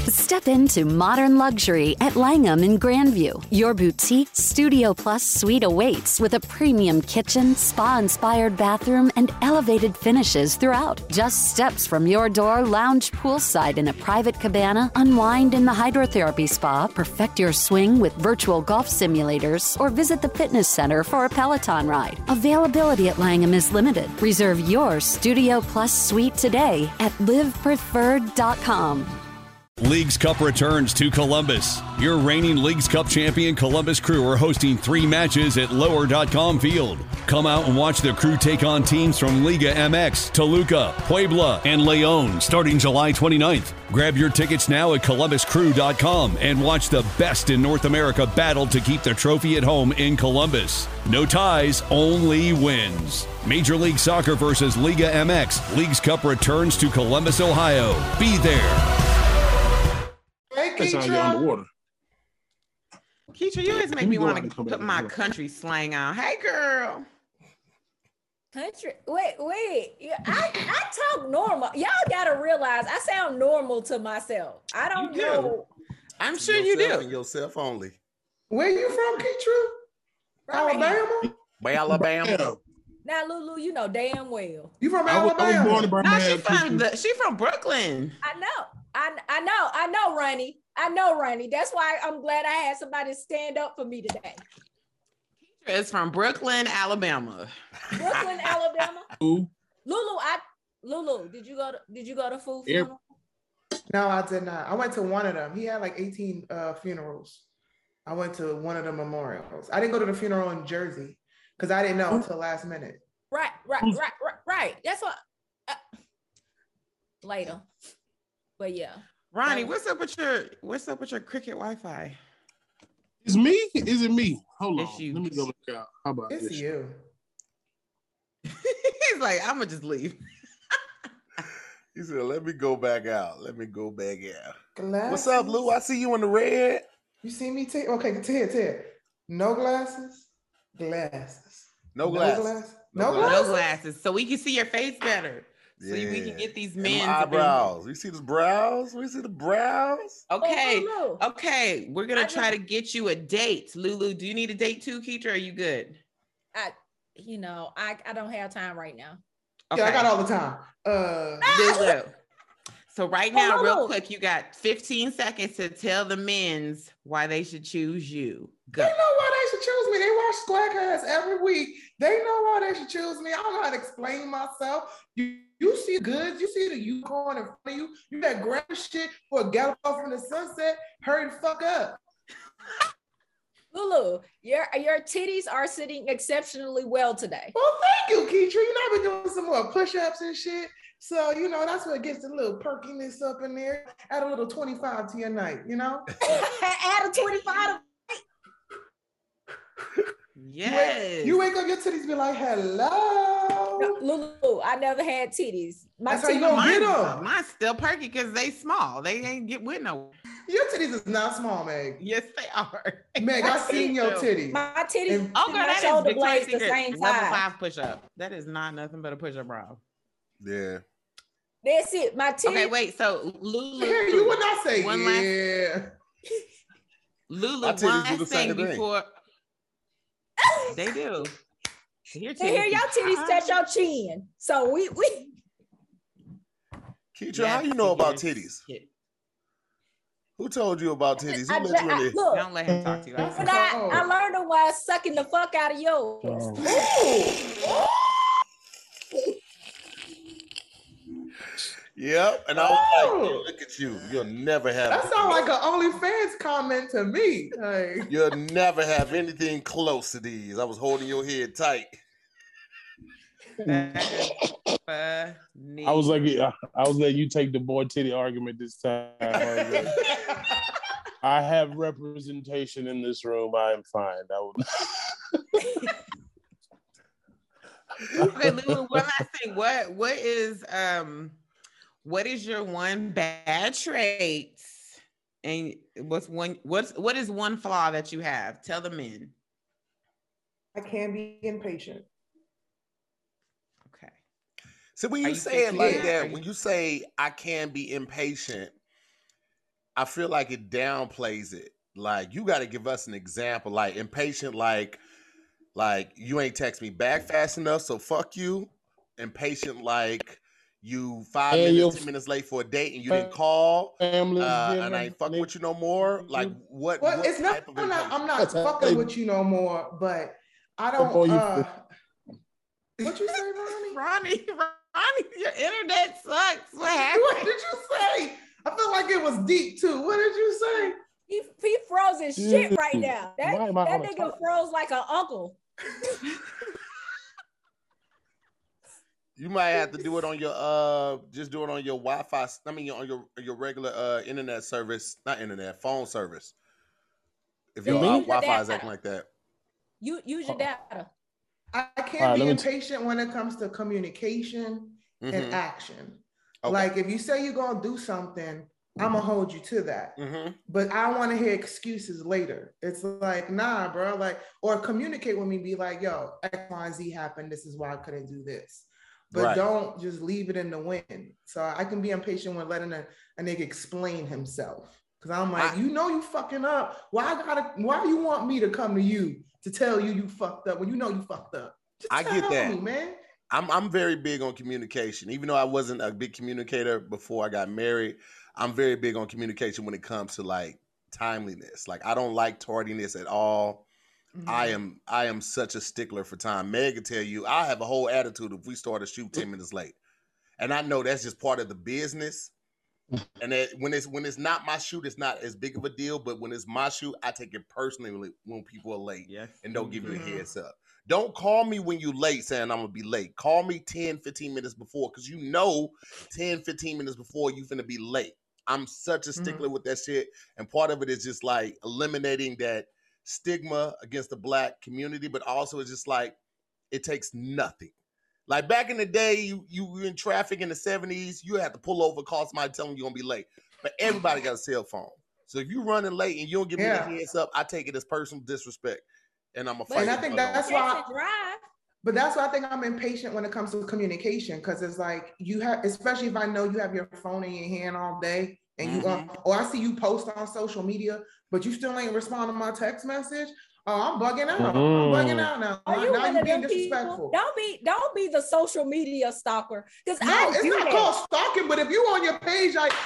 Step into modern luxury at Langham in Grandview. Your boutique Studio Plus suite awaits with a premium kitchen, spa-inspired bathroom, and elevated finishes throughout. Just steps from your door, lounge poolside in a private cabana, unwind in the hydrotherapy spa, perfect your swing with virtual golf simulators, or visit the fitness center for a Peloton ride. Availability at Langham is limited. Reserve your Studio Plus suite today at livepreferred.com. Leagues Cup returns to Columbus. Your reigning Leagues Cup champion Columbus Crew are hosting 3 matches at Lower.com Field. Come out and watch the Crew take on teams from Liga MX, Toluca, Puebla, and Leon starting July 29th. Grab your tickets now at columbuscrew.com and watch the best in North America battle to keep the trophy at home in Columbus. No ties, only wins. Major League Soccer versus Liga MX. Leagues Cup returns to Columbus, Ohio. Be there. That's how you get underwater. Keisha, you always make me want to put my country slang on. Hey, girl. Country. Wait. I talk normal. Y'all gotta realize I sound normal to myself. I don't know. I'm sure you do. And yourself only. Where you from, Keisha? Alabama? Alabama. Now, Lulu, you know damn well. You from Alabama? I was born in Birmingham. No, she from Brooklyn. I know, Ronnie. That's why I'm glad I had somebody stand up for me today. Keisha is from Brooklyn, Alabama. Brooklyn, Alabama. Lulu, did you go to Food funeral? No, I did not. I went to one of them. He had like 18 funerals. I went to one of the memorials. I didn't go to the funeral in Jersey because I didn't know until last minute. Right. That's what. Later, but yeah. Ronnie, what's up with your Cricket Wi-Fi? It's me? Is it me? Hold on. You. Let me go look out. How about it's this? You. He's like, I'm gonna just leave. He said, let me go back out. Glasses? What's up, Lou? I see you in the red. You see me? Okay, Ted. No glasses? Glasses. No glasses. No glasses. So we can see your face better. So we can get these men eyebrows. We see the brows. Okay. Okay. We're gonna try to get you a date. Lulu, do you need a date too, Keitra? Are you good? I don't have time right now. Okay. Yeah, I got all the time. Lulu. So right now, real quick, you got 15 seconds to tell the men's why they should choose you. Go. They know why they should choose me. They watch Squadcast every week. They know why they should choose me. I don't know how to explain myself. You see goods. You see the unicorn in front of you. You that grab shit for a gallop off in the sunset. Hurry the fuck up. Lulu, your titties are sitting exceptionally well today. Well, thank you, Keitra. You know, I've been doing some more push-ups and shit. So, that's what gets a little perkiness up in there. Add a little 25 to your night, Add a 25 Yes. You wake up, your titties be like, hello. No, Lulu, I never had titties. That's how you gonna get them. Mine's still perky because they small. They ain't get with no. Your titties is not small, Meg. Yes, they are. Meg, I seen your titties. My titties. Oh, girl, that shoulder is blades Victoria's the same Secret level size. 5 push-up. That is not nothing but a push-up, bro. Yeah. That's it. My titties. Okay, wait. So Lulu, you would not say one yeah. Lulu, one thing before. They do. They hear your titties touch your chin. So we. Keitra, how you know about titties? Who told you about titties? Who let you in there? Look, don't let him talk to you. I learned them while sucking the fuck out of yours. Yep, and I was like, look at you. You'll never have. That sounds like an OnlyFans comment to me. Like, you'll never have anything close to these. I was holding your head tight. I was letting you take the boy titty argument this time. I have representation in this room. I am fine. Okay, Lulu, one last thing. What is your one bad trait? And what is one flaw that you have? Tell the men. I can be impatient. Okay. So when you say it like that, when you say I can be impatient, I feel like it downplays it. Like, you got to give us an example. Like, impatient, like you ain't text me back fast enough, so fuck you. Impatient, like you 5 minutes, 10 minutes late for a date and you didn't call, and I ain't fucking with you no more. Like, what? Well, what it's not. I'm not fucking with you no more. But I don't. What you say, Ronnie? Ronnie, your internet sucks. What happened? What did you say? I feel like it was deep too. What did you say? He froze his shit right now. That nigga froze like an uncle. You might have to do it on your just do it on your Wi-Fi. I mean, on your regular internet service, not internet, phone service. If your Wi-Fi is acting like that, use your data. I can't be impatient when it comes to communication and action. Okay. Like, if you say you're gonna do something, I'm gonna hold you to that. But I don't want to hear excuses later. It's like, nah, bro. Like, or communicate with me. Be like, yo, X, Y, Z happened. This is why I couldn't do this. But don't just leave it in the wind. So I can be impatient when letting a nigga explain himself. Because I'm like, you know you fucking up. Why you want me to come to you to tell you fucked up when you know you fucked up? Just I get that, me, man. I'm very big on communication. Even though I wasn't a big communicator before I got married, I'm very big on communication when it comes to like timeliness. Like, I don't like tardiness at all. I am such a stickler for time. Meg can tell you, I have a whole attitude if we start a shoot 10 minutes late. And I know that's just part of the business. And that when it's not my shoot, it's not as big of a deal. But when it's my shoot, I take it personally when people are late and don't give you a heads up. Don't call me when you late saying I'm going to be late. Call me 10, 15 minutes before, because you know 10, 15 minutes before you finna be late. I'm such a stickler with that shit. And part of it is just like eliminating that stigma against the Black community, but also it's just like, it takes nothing. Like, back in the day, you were in traffic in the 70s, you had to pull over, call somebody, tell them you're gonna be late. But everybody got a cell phone. So if you're running late and you don't give me the heads up, I take it as personal disrespect. And I'm a fight. And I think that's why. But that's why I think I'm impatient when it comes to communication, because it's like, you have, especially if I know you have your phone in your hand all day and you or I see you post on social media, but you still ain't respond to my text message. Oh, I'm bugging out. I'm bugging out now. Now you're being disrespectful. Don't be the social media stalker. Because it's not called stalking, but if you on your page, like,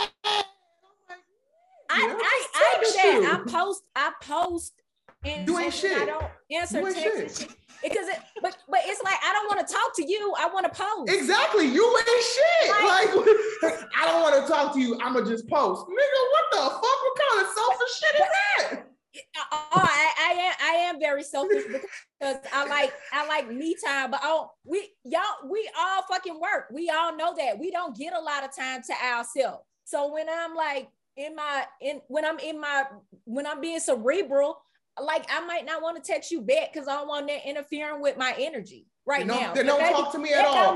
I do that. I post and you ain't shit. I don't answer texts. Because but it's like, I don't want to talk to you. I want to post. Exactly. You ain't shit. Like, I don't want to talk to you. I'ma just post. Nigga, what the fuck? What kind of selfish shit is that? I am very selfish because I like me time, but we all fucking work. We all know that we don't get a lot of time to ourselves. So when I'm like when I'm being cerebral, like, I might not want to text you back because I don't want that interfering with my energy now. Then don't talk to me at all.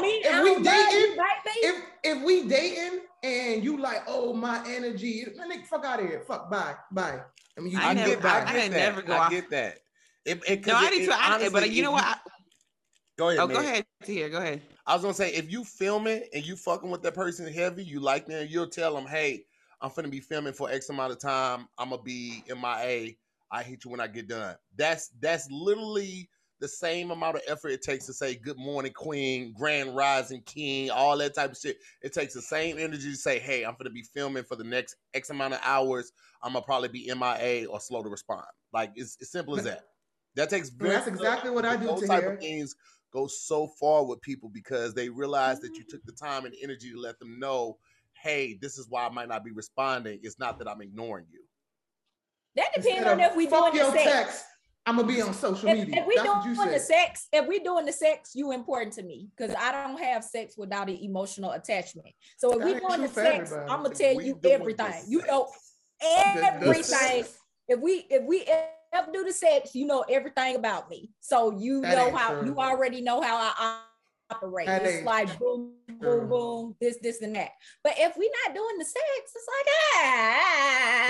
If we dating and you like, oh, my energy, nigga, fuck out of here. Fuck, bye. I mean, I get that. But you know what? Go ahead. Go ahead. Here, go ahead. I was gonna say, if you filming and you fucking with that person heavy, you like them, you'll tell them, hey, I'm finna be filming for X amount of time. I'm gonna be MIA. I hit you when I get done. That's literally the same amount of effort it takes to say good morning, queen, grand rising king, all that type of shit. It takes the same energy to say, hey, I'm gonna be filming for the next X amount of hours. I'm gonna probably be MIA or slow to respond. Like, it's as simple as that. That takes that's exactly what I do. Those type of things go so far with people because they realize that you took the time and energy to let them know, hey, this is why I might not be responding. It's not that I'm ignoring you. That depends on if we doing the sex. Text, I'm gonna be on social media. If we doing the sex, you important to me because I don't have sex without an emotional attachment. So if we doing the sex, I'm gonna tell you everything. You know everything. If we ever do the sex, you know everything about me. So you know how you already know how I operate. It's like boom, boom, boom, this and that. But if we not doing the sex, it's like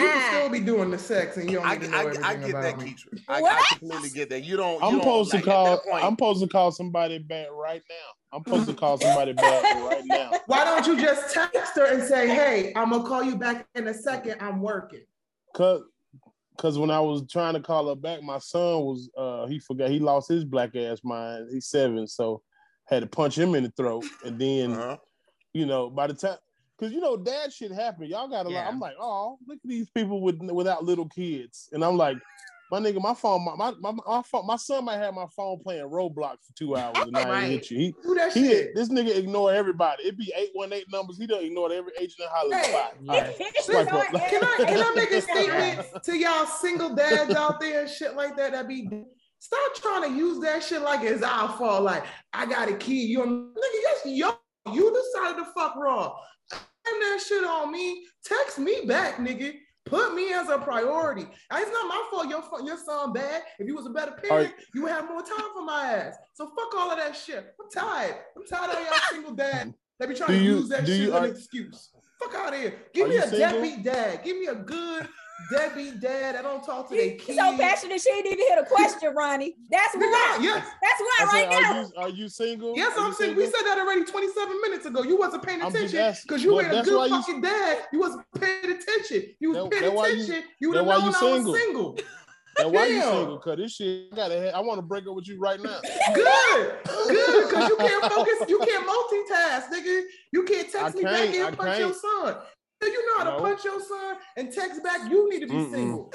can still be doing the sex, and you don't need to know everything I get about that, me. Keitra. I completely get that. You don't. I'm supposed to call somebody back right now. I'm supposed to call somebody back right now. Why don't you just text her and say, "Hey, I'm gonna call you back in a second. I'm working." Cause when I was trying to call her back, my son was he forgot, he lost his black ass mind. He's 7, so had to punch him in the throat. And then you know, by the time, because you know, dad shit happened. Y'all got a lot. I'm like, oh, look at these people without little kids. And I'm like, my nigga, my phone, my son might have my phone playing Roblox for 2 hours and I ain't hit you. This nigga ignore everybody. It be 818 numbers. He don't ignore every agent in Hollywood. Can I make a statement to y'all single dads out there and shit like that? Stop trying to use that shit like it's our fault. Like, I got a kid. You decided to fuck raw. That shit on me. Text me back, nigga. Put me as a priority. It's not my fault your son bad. If you was a better parent, you would have more time for my ass. So fuck all of that shit. I'm tired of y'all single dad. They be trying to use that shit as an excuse. Fuck out of here. Give me a deadbeat dad. Give me a good deadbeat dad that don't talk to their kids. So passionate, she didn't even hear the question, Ronnie. That's why. Yes. That's why right now. Are you single? Yes, I'm single. We said that already 27 minutes ago. You wasn't paying attention because you had a good fucking dad. You wasn't paying attention. You was paying attention. You would have known I was single. That's why you single? Because this shit, I want to break up with you right now. Good. Because you can't focus. You can't multitask, nigga. You can't text me back and punch your son. You know how to punch your son and text back. You need to be single.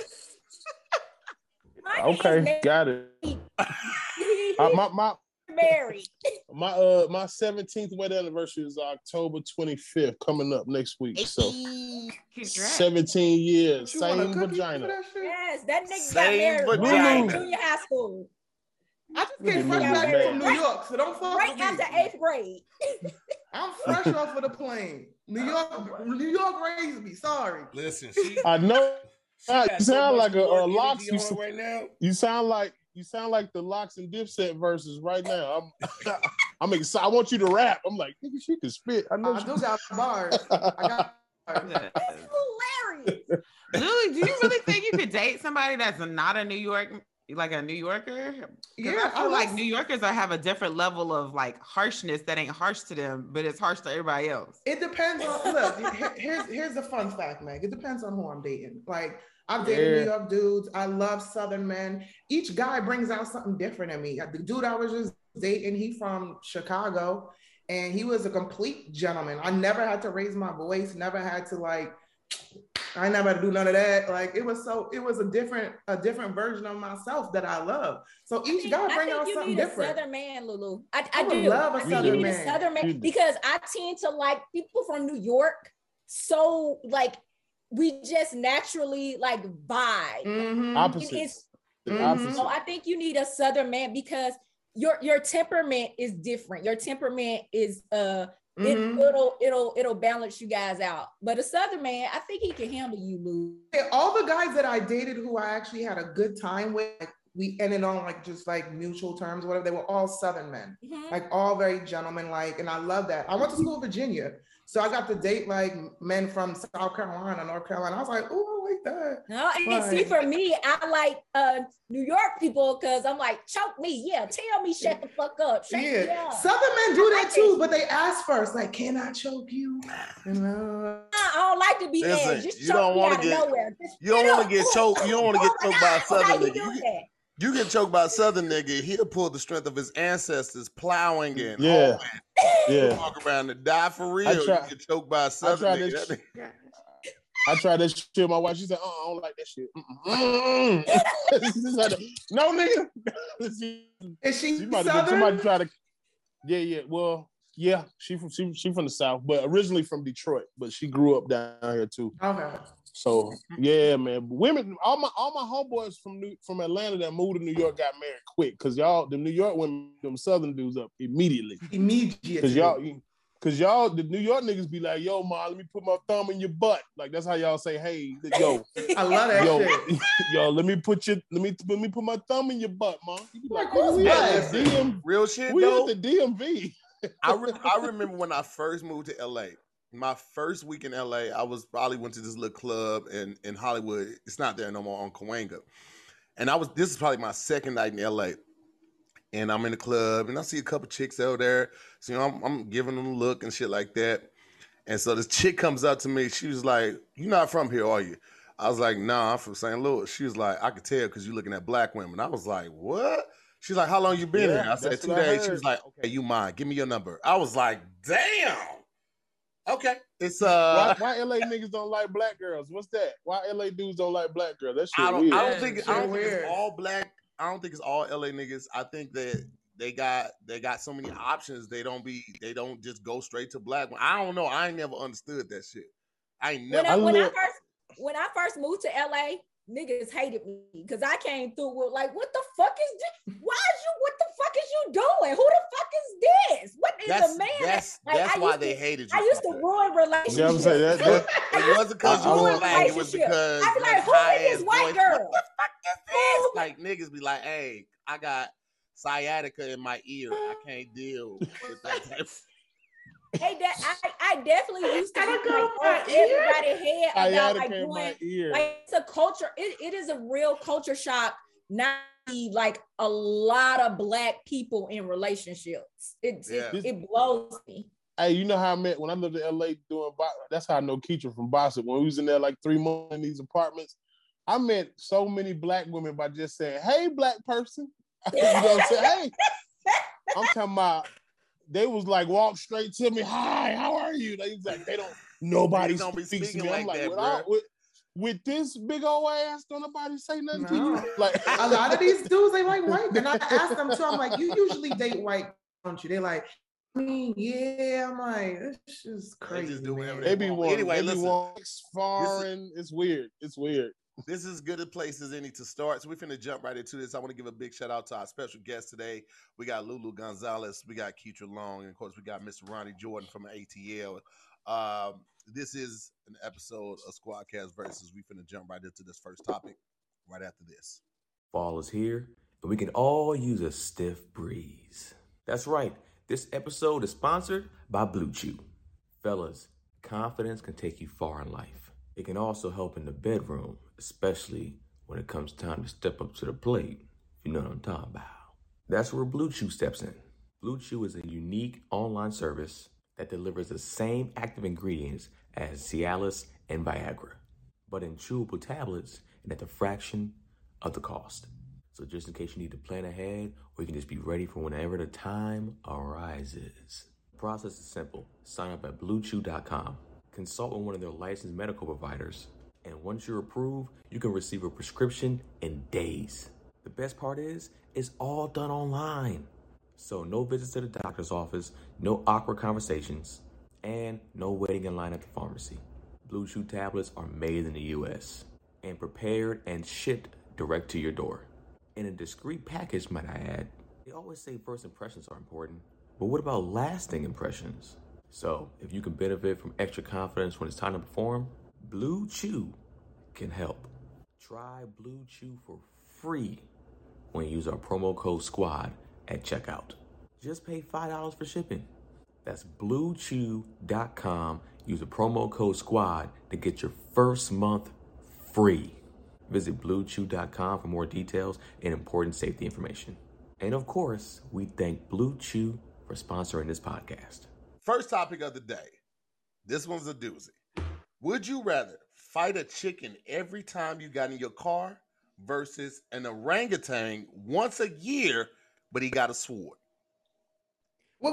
Okay, got it. Married. My 17th wedding anniversary is October 25th, coming up next week. So 17 years, same vagina. Yes, that nigga got married right in junior high school. I just came fresh back from New York, so don't fuck with me. Right after 8th grade. I'm fresh off of the plane. New York raised me. Sorry. Listen, I know. You sound like a Locks right now. You sound like the Locks and Dipset verses right now. I'm excited. I want you to rap. I'm like, nigga, she can spit. I do got bars. I got bars. That's hilarious. Julie, do you really think you could date somebody that's not a New Yorker? Yeah, I feel like New Yorkers have a different level of like harshness that ain't harsh to them, but it's harsh to everybody else. It depends on. Look, here's the fun fact, Meg. It depends on who I'm dating. Like, I've dated New York dudes. I love Southern men. Each guy brings out something different in me. The dude I was just dating, he from Chicago, and he was a complete gentleman. I never had to raise my voice. Never had to I never had to do none of that. Like, it was a different version of myself that I love. So each guy bring out something different. A Southern man, Lulu. I do love a Southern man. A Southern man because I tend to like people from New York. So like we just naturally like vibe. Mm-hmm. Opposite. So I think you need a Southern man because your temperament is different. Your temperament is it'll balance you guys out. But a Southern man, I think he can handle you, Lou. All the guys that I dated who I actually had a good time with, we ended on just mutual terms, whatever. They were all Southern men, all very gentleman-like, and I love that. I went to school in Virginia, so I got to date men from South Carolina, North Carolina. I was like, oh, I like that. No, and see, for me, I like New York people because I'm like, choke me, tell me, shut the fuck up, shut me up. Southern men do that too, but they ask first, like, can I choke you? I don't like to be asked. Just choke me out of nowhere. You don't want to get choked. You don't want to get choked by a Southern nigga. You get choked by a Southern nigga, he'll pull the strength of his ancestors plowing and walk around to die for real. You get choked by a Southern nigga. I tried that shit with my wife. She said, I don't like that shit. No, nigga. Is she Southern? Somebody try to... Well, she from the South, but originally from Detroit, but she grew up down here too. Okay. So man, women, all my homeboys from Atlanta that moved to New York got married quick because the New York women, them Southern dudes up immediately. Because y'all, the New York niggas be like, yo, ma, let me put my thumb in your butt. Like, that's how y'all say, hey, yo. I love that shit. Yo, let me put my thumb in your butt, ma. Like, we at the DMV. Real shit, we at the DMV. I remember when I first moved to LA. My first week in LA, I probably went to this little club in Hollywood. It's not there no more, on Cahuenga. And this is probably my second night in LA. And I'm in the club and I see a couple chicks out there. So, you know, I'm giving them a look and shit like that. And so this chick comes up to me. She was like, "You not from here, are you?" I was like, "Nah, I'm from St. Louis." She was like, "I could tell because you're looking at black women." I was like, "What?" She's like, "How long you been here?" I said, 2 days. She was like, "Okay, you mine. Give me your number." I was like, "Damn." Okay. It's why LA niggas don't like black girls? What's that? Why LA dudes don't like black girls? That shit weird. I don't think it's all black. I don't think it's all LA niggas. I think that they got so many options. They don't just go straight to black. I don't know. I ain't never understood that shit. When I first moved to LA, niggas hated me because I came through with like, what the fuck is this? What the fuck is you doing? Who the fuck is this? What is a man? That's why they hated you. I used to ruin relationships. Yeah, I'm saying it wasn't because you were black. It was because I'd be like, who is this white girl? What the fuck is this? Like niggas be like, "Hey, I got sciatica in my ear. I can't deal with that type." Hey, I definitely used to be like everybody head about like doing like it's a culture. It is a real culture shock. Not like a lot of black people in relationships. It blows me. Hey, you know how I met when I lived in LA doing that's how I know Keitra from Bossip. When we was in there like 3 months in these apartments, I met so many black women by just saying, "Hey, black person." You know what I'm saying? Hey, I'm talking about. They was like, walk straight to me. "Hi, how are you?" They was like, nobody speaks to me. I'm like, with this big old ass, don't nobody say nothing to you. Like a lot of these dudes, they like white. And I asked them too. I'm like, "You usually date white, don't you?" They're like, "I mean, yeah." I'm like, "This is crazy." They just do whatever they be want. Anyway, listen, foreign. It's weird. It's weird. This is good a place as any to start. So we're finna jump right into this. I want to give a big shout out to our special guest today. We got Lulu Gonzalez, we got Keitra Long, and of course we got Mr. Ronnie Jordan from ATL. This is an episode of Squadcast Versus. We finna jump right into this first topic right after this. Fall is here, and we can all use a stiff breeze. That's right. This episode is sponsored by Blue Chew. Fellas, confidence can take you far in life. It can also help in the bedroom, especially when it comes time to step up to the plate. You know what I'm talking about. That's where Blue Chew steps in. Blue Chew is a unique online service that delivers the same active ingredients as Cialis and Viagra, but in chewable tablets and at the fraction of the cost. So just in case you need to plan ahead, or you can just be ready for whenever the time arises. The process is simple. Sign up at BlueChew.com. Consult with one of their licensed medical providers, and once you're approved, you can receive a prescription in days. The best part is, it's all done online. So no visits to the doctor's office, no awkward conversations, and no waiting in line at the pharmacy. Blue Chew tablets are made in the U.S. and prepared and shipped direct to your door. In a discreet package, might I add. They always say first impressions are important, but what about lasting impressions? So, if you can benefit from extra confidence when it's time to perform, Blue Chew can help. Try Blue Chew for free when you use our promo code SQUAD at checkout. Just pay $5 for shipping. That's BlueChew.com. Use the promo code SQUAD to get your first month free. Visit BlueChew.com for more details and important safety information. And of course, we thank Blue Chew for sponsoring this podcast. First topic of the day. This one's a doozy. Would you rather fight a chicken every time you got in your car versus an orangutan once a year, but he got a sword? Wait.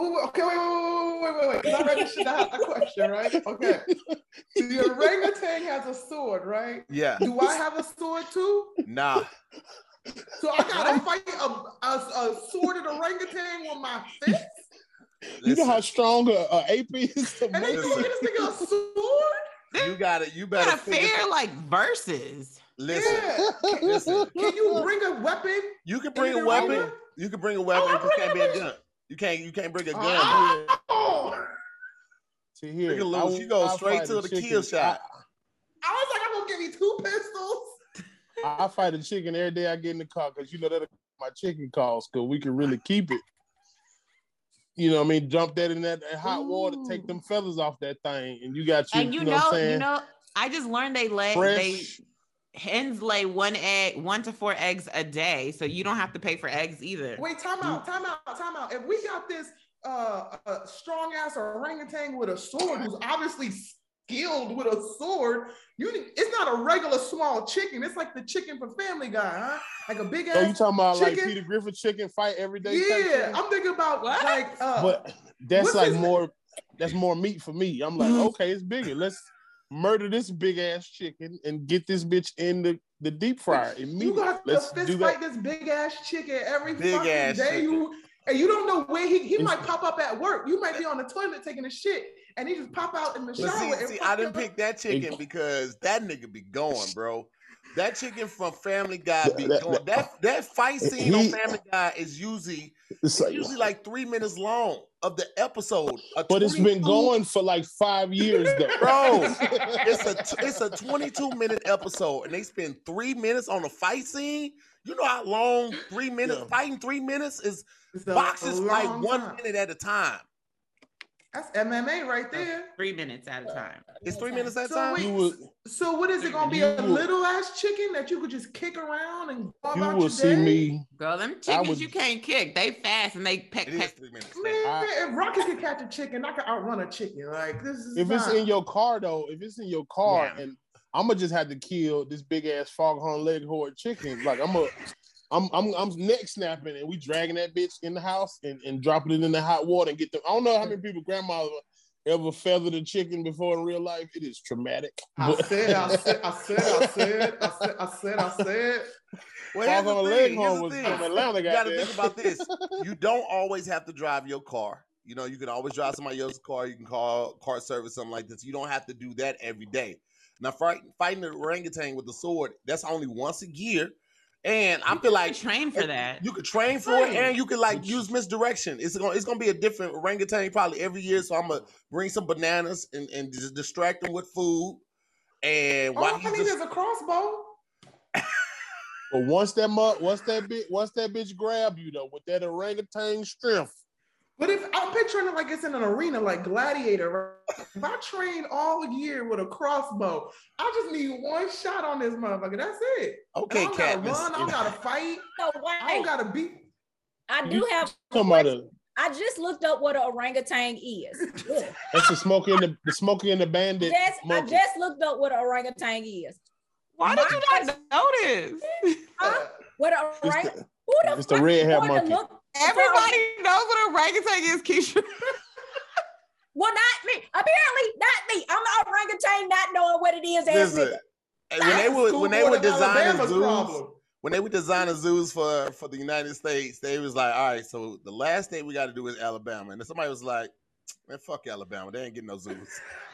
Because I read this shit out a question, right? Okay. So the orangutan has a sword, right? Yeah. Do I have a sword too? Nah. So I gotta fight a sworded orangutan with my fist? You know how strong a ape is to and then you get this nigga a sword? You better fair like versus. Listen. Can you bring a weapon? You can bring a weapon. You can bring a weapon. It can't be a gun. You can't bring a gun. See here, you go straight to the kill shot. I was like, I'm gonna give you 2 pistols. I fight a chicken every day I get in the car because you know that my chicken calls because we can really keep it. you know what I mean, dump that in that hot water, take them feathers off that thing, and you got and you know what I'm saying? I just learned hens lay 1 to 4 eggs a day, so you don't have to pay for eggs either. Wait, time out. If we got this strong ass orangutan with a sword who's obviously skilled with a sword, it's not a regular small chicken. It's like the chicken from Family Guy, huh? Like a big ass. Oh, you talking about chicken? like Peter Griffin chicken fight every day? Yeah, I'm thinking about what? Like. But that's like more. That's more meat for me. I'm like, okay, it's bigger. Let's murder this big ass chicken and get this bitch in the deep fryer immediately. You got to fist fight this big ass chicken every fucking day. And you don't know where he might pop up at work. You might be on the toilet taking a shit, and he just pop out in the shower. See, I didn't pick that chicken because that nigga be going, bro. That chicken from Family Guy be going. That fight scene on Family Guy is usually like 3 minutes long of the episode. But it's been going for like 5 years though. Bro, it's a 22-minute episode, and they spend 3 minutes on a fight scene. You know how long 3 minutes fighting 3 minutes is? Boxes like 1 minute at a time. That's MMA right there. 3 minutes at a time. It's 3 minutes at a time. So what is it gonna be? A little ass chicken that you could just kick around and go about your day? You will see me. Girl, them chickens you can't kick. They fast and they peck. 3 minutes. Man, if Rocky could catch a chicken, I could outrun a chicken. Like this is. If it's in your car though, and I'm gonna just have to kill this big ass foghorn leghorn chicken. Like I'm neck snapping, and we dragging that bitch in the house and dropping it in the hot water and get them. I don't know how many people grandmas ever feathered a chicken before in real life. It is traumatic. I said. Well, Foghorn Leghorn was from Atlanta. You got to think about this. You don't always have to drive your car. You know, you can always drive somebody else's car. You can call car service, something like this. You don't have to do that every day. Now, fighting the orangutan with the sword, that's only once a year. And I feel like train for that. You could train for it, and you could like use misdirection. It's gonna be a different orangutan probably every year. So I'm gonna bring some bananas and just distract him with food. And there's a crossbow. But once that bitch grab you though with that orangutan strength. But if I'm picturing it like it's in an arena, like Gladiator, right? If I train all year with a crossbow, I just need one shot on this motherfucker. That's it. Okay, I don't gotta run. I don't gotta fight. No, I don't gotta beat. I do have. I just looked up what an orangutan is. That's the Smokey and the Bandit. Yes, I just looked up what an orangutan is. Why did you not know this? What an orangutan? It's the red hair monkey. Everybody knows what a orangutan is, Keisha. Well, not me. Apparently, not me. I'm an orangutan not knowing what it is. When they were designing zoos for the United States, they was like, all right, so the last state we got to do is Alabama. And then somebody was like, man, fuck Alabama. They ain't getting no zoos.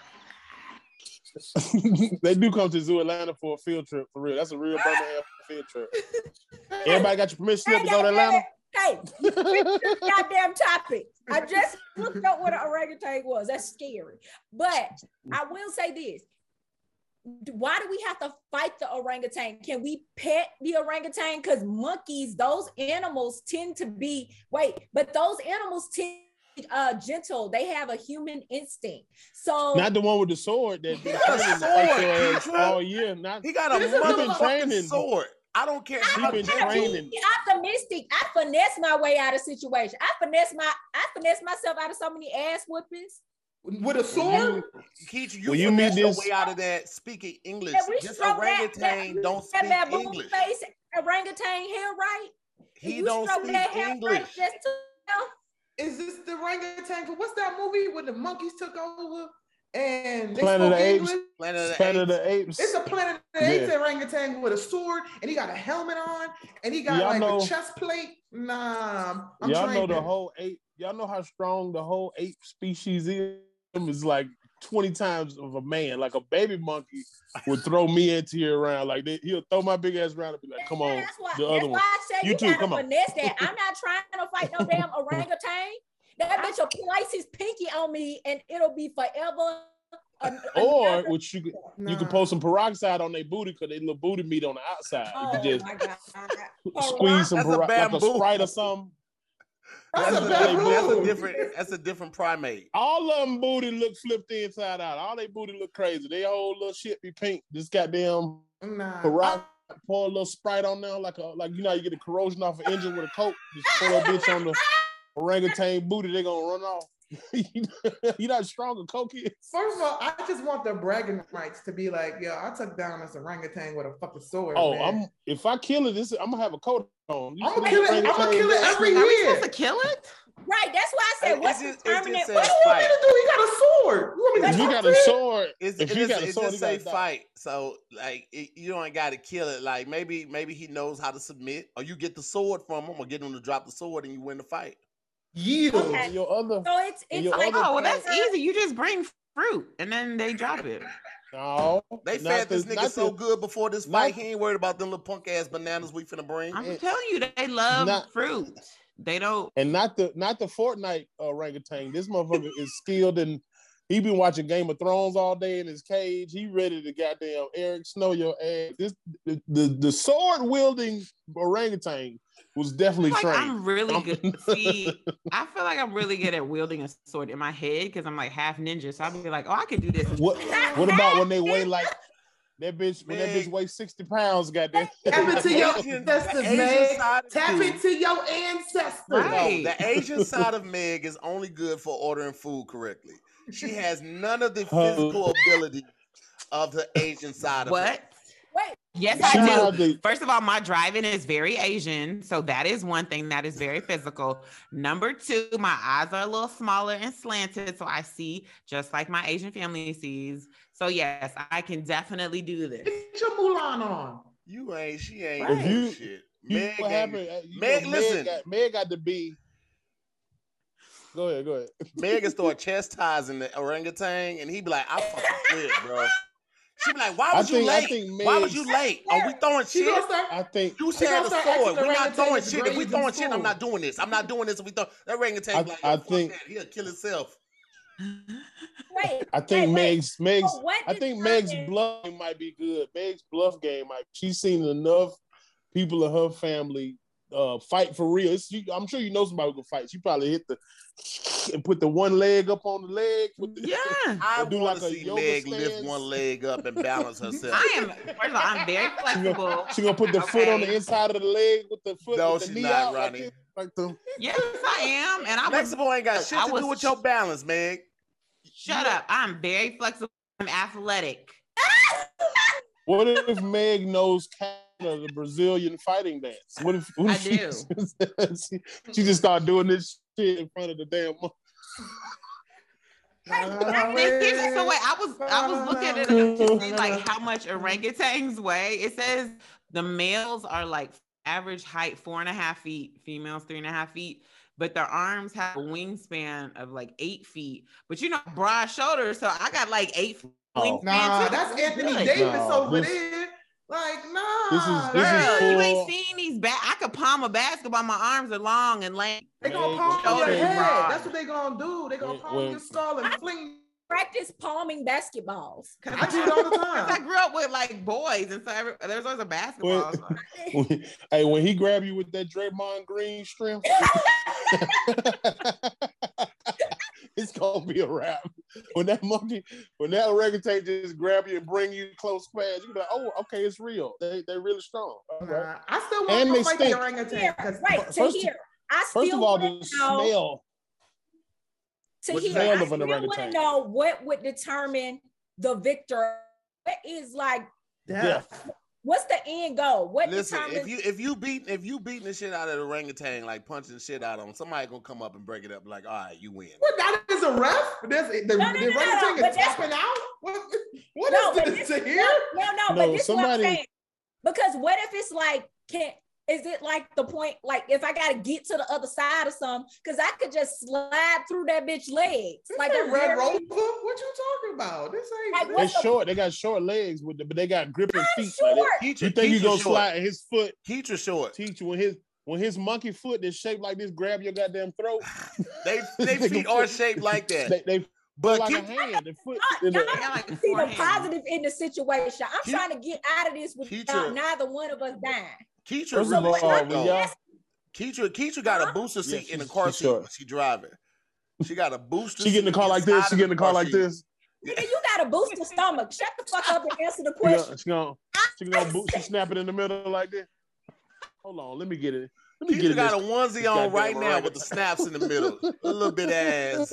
They do come to Zoo Atlanta for a field trip, for real. That's a real Birmingham field trip. Everybody got your permission slip to go to Atlanta? Hey, goddamn topic. I just looked up what an orangutan was. That's scary. But I will say this. Why do we have to fight the orangutan? Can we pet the orangutan? Because monkeys, those animals tend to be, those animals tend gentle. They have a human instinct. So not the one with the sword that been training all year. He got a motherfucking sword. I don't care. He's been training. Optimistic. I finesse my way out of situation. I finesse myself out of so many ass whoopings. With a sword? You finesse your way out of that speaking English. This orangutan don't speak English. Orangutan hair right? He don't speak English. Is this the orangutan? What's that movie when the monkeys took over? And they Planet of the Apes. Planet of the Apes. It's a Planet of the Apes orangutan with a sword, and he got a helmet on, and he got a chest plate. Nah, y'all know the whole ape. Y'all know how strong the whole ape species is. It's like 20 times of a man. Like a baby monkey would throw me and Tia around. Like he'll throw my big ass around and be like, "Come on, the other one." I said you too. Come on. Finesse that. I'm not trying to fight no damn orangutan. That bitch will place his pinky on me and it'll be forever. Or which you could pour some peroxide on their booty because they little booty meat on the outside. You could just squeeze some like a Sprite or something. That's a different primate. All of them booty look flipped inside out. All they booty look crazy. They whole little shit be pink. This goddamn pour a little Sprite on there like you know you get a corrosion off an engine with a Coke. Just pour that bitch on the orangutan booty. They gonna run off. You not strong as Coke is. First of all, I just want the bragging rights to be like, yo, I took down this orangutan with a fucking sword. Oh, man. If I kill it, I'm gonna have a coat on. I'm gonna kill it every year. Are we supposed to kill it? Right, that's why I said, what's the permanent? What do you want me to do? He got a sword. If you got a sword, it just say fight. So like, you don't got to kill it. Like maybe he knows how to submit, or you get the sword from him, or get him to drop the sword, and you win the fight. Yield. Okay. So it's like, oh well, that's easy. You just bring fruit, and then they drop it. No, they fed this nigga so good before this fight. He ain't worried about them little punk ass bananas we finna bring. I'm telling you, they love fruit. They don't. And not the Fortnite orangutan. This motherfucker is skilled, and he been watching Game of Thrones all day in his cage. He ready to goddamn Eric Snow your ass. The sword wielding orangutan was definitely trained. I'm really good. See, I feel like I'm really good at wielding a sword in my head because I'm like half ninja. So I'll be like, oh, I could do this. What about when they weigh like that bitch? When that bitch weighs 60 pounds, goddamn. Tap into your ancestors, Meg. Tap into your ancestors. Right. No, the Asian side of Meg is only good for ordering food correctly. She has none of the physical ability of the Asian side of her. Wait. Yes, I do. First of all, my driving is very Asian. So that is one thing that is very physical. Number two, my eyes are a little smaller and slanted. So I see just like my Asian family sees. So yes, I can definitely do this. Get your Mulan on. She ain't right. Shit. What happened? Listen. Meg got to be. Go ahead. Meg can start chastising the orangutan, and he be like, I fucking quit, bro. She be like, why was you late? Why was you late? Are we throwing shit? I think you said the sword. We're not throwing shit. If we throwing shit, I'm not doing this. I'm not doing this. If we throw that orangutan, like, I think he'll kill himself. I think Meg's bluff game might be good. Meg's bluff game she's seen enough people in her family fight for real. I'm sure you know somebody who can fight. She probably hit and put the one leg up on the leg. I want to see Meg lift one leg up and balance herself. I'm very flexible. She gonna put the foot on the inside of the leg with the foot. No, with the she's knee not, out, Ronnie. Yes, I am. And flexible ain't got shit to do with your balance, Meg. Shut up. I'm very flexible. I'm athletic. What if Meg knows the Brazilian fighting dance? What if I do? She just started doing this shit in front of the damn. So wait, I was looking at it to see like how much orangutans weigh. It says the males are like average height 4.5 feet, females 3.5 feet, but their arms have a wingspan of like 8 feet. But broad shoulders, so I got like 8 feet. Nah, that's Anthony Davis over there. Like, nah. Girl, you ain't seen these I could palm a basketball. My arms are long and lame. They gonna palm your head. That's what they gonna do. They gonna palm your skull and fling. Practice palming basketballs. I do it all the time. I grew up with like boys, and so there's always a basketball. When he grabbed you with that Draymond Green strength, it's gonna be a wrap. When that orangutan just grab you and bring you close pads, you be like, oh, okay, it's real. They're really strong. Right? I still want to fight the orangutan. First of all, the smell. I still want to know what would determine the victor. What is like death? What's the end goal? Listen, if you beating the shit out of the orangutan, like punching the shit out of him, somebody gonna come up and break it up like, all right, you win. Well, that is a ref. The orangutan is tapping out. What is this here? No, but this is what I'm saying. Because what if it's like, is it like the point, like if I gotta get to the other side or something, because I could just slide through that bitch legs. This like a Red Rover? What you talking about? This ain't. They're short. They got short legs but they got gripping feet. Like you think you gonna slide his foot? Teacher short. Teacher when his monkey foot is shaped like this, grab your goddamn throat. they feet are shaped like that. They but like a hand, the foot. Y'all see the positive in the situation. I'm trying to get out of this without neither one of us dying. First of all, Keisha got a booster seat in the car seat when she driving. She got a booster. She get in the car like this. She get in the car like this. Nigga, you got a booster stomach. Shut the fuck up and answer the question. She snap it in the middle like this. Hold on, let me get it. Keisha got a onesie on right now with the snaps in the middle. A little bit ass.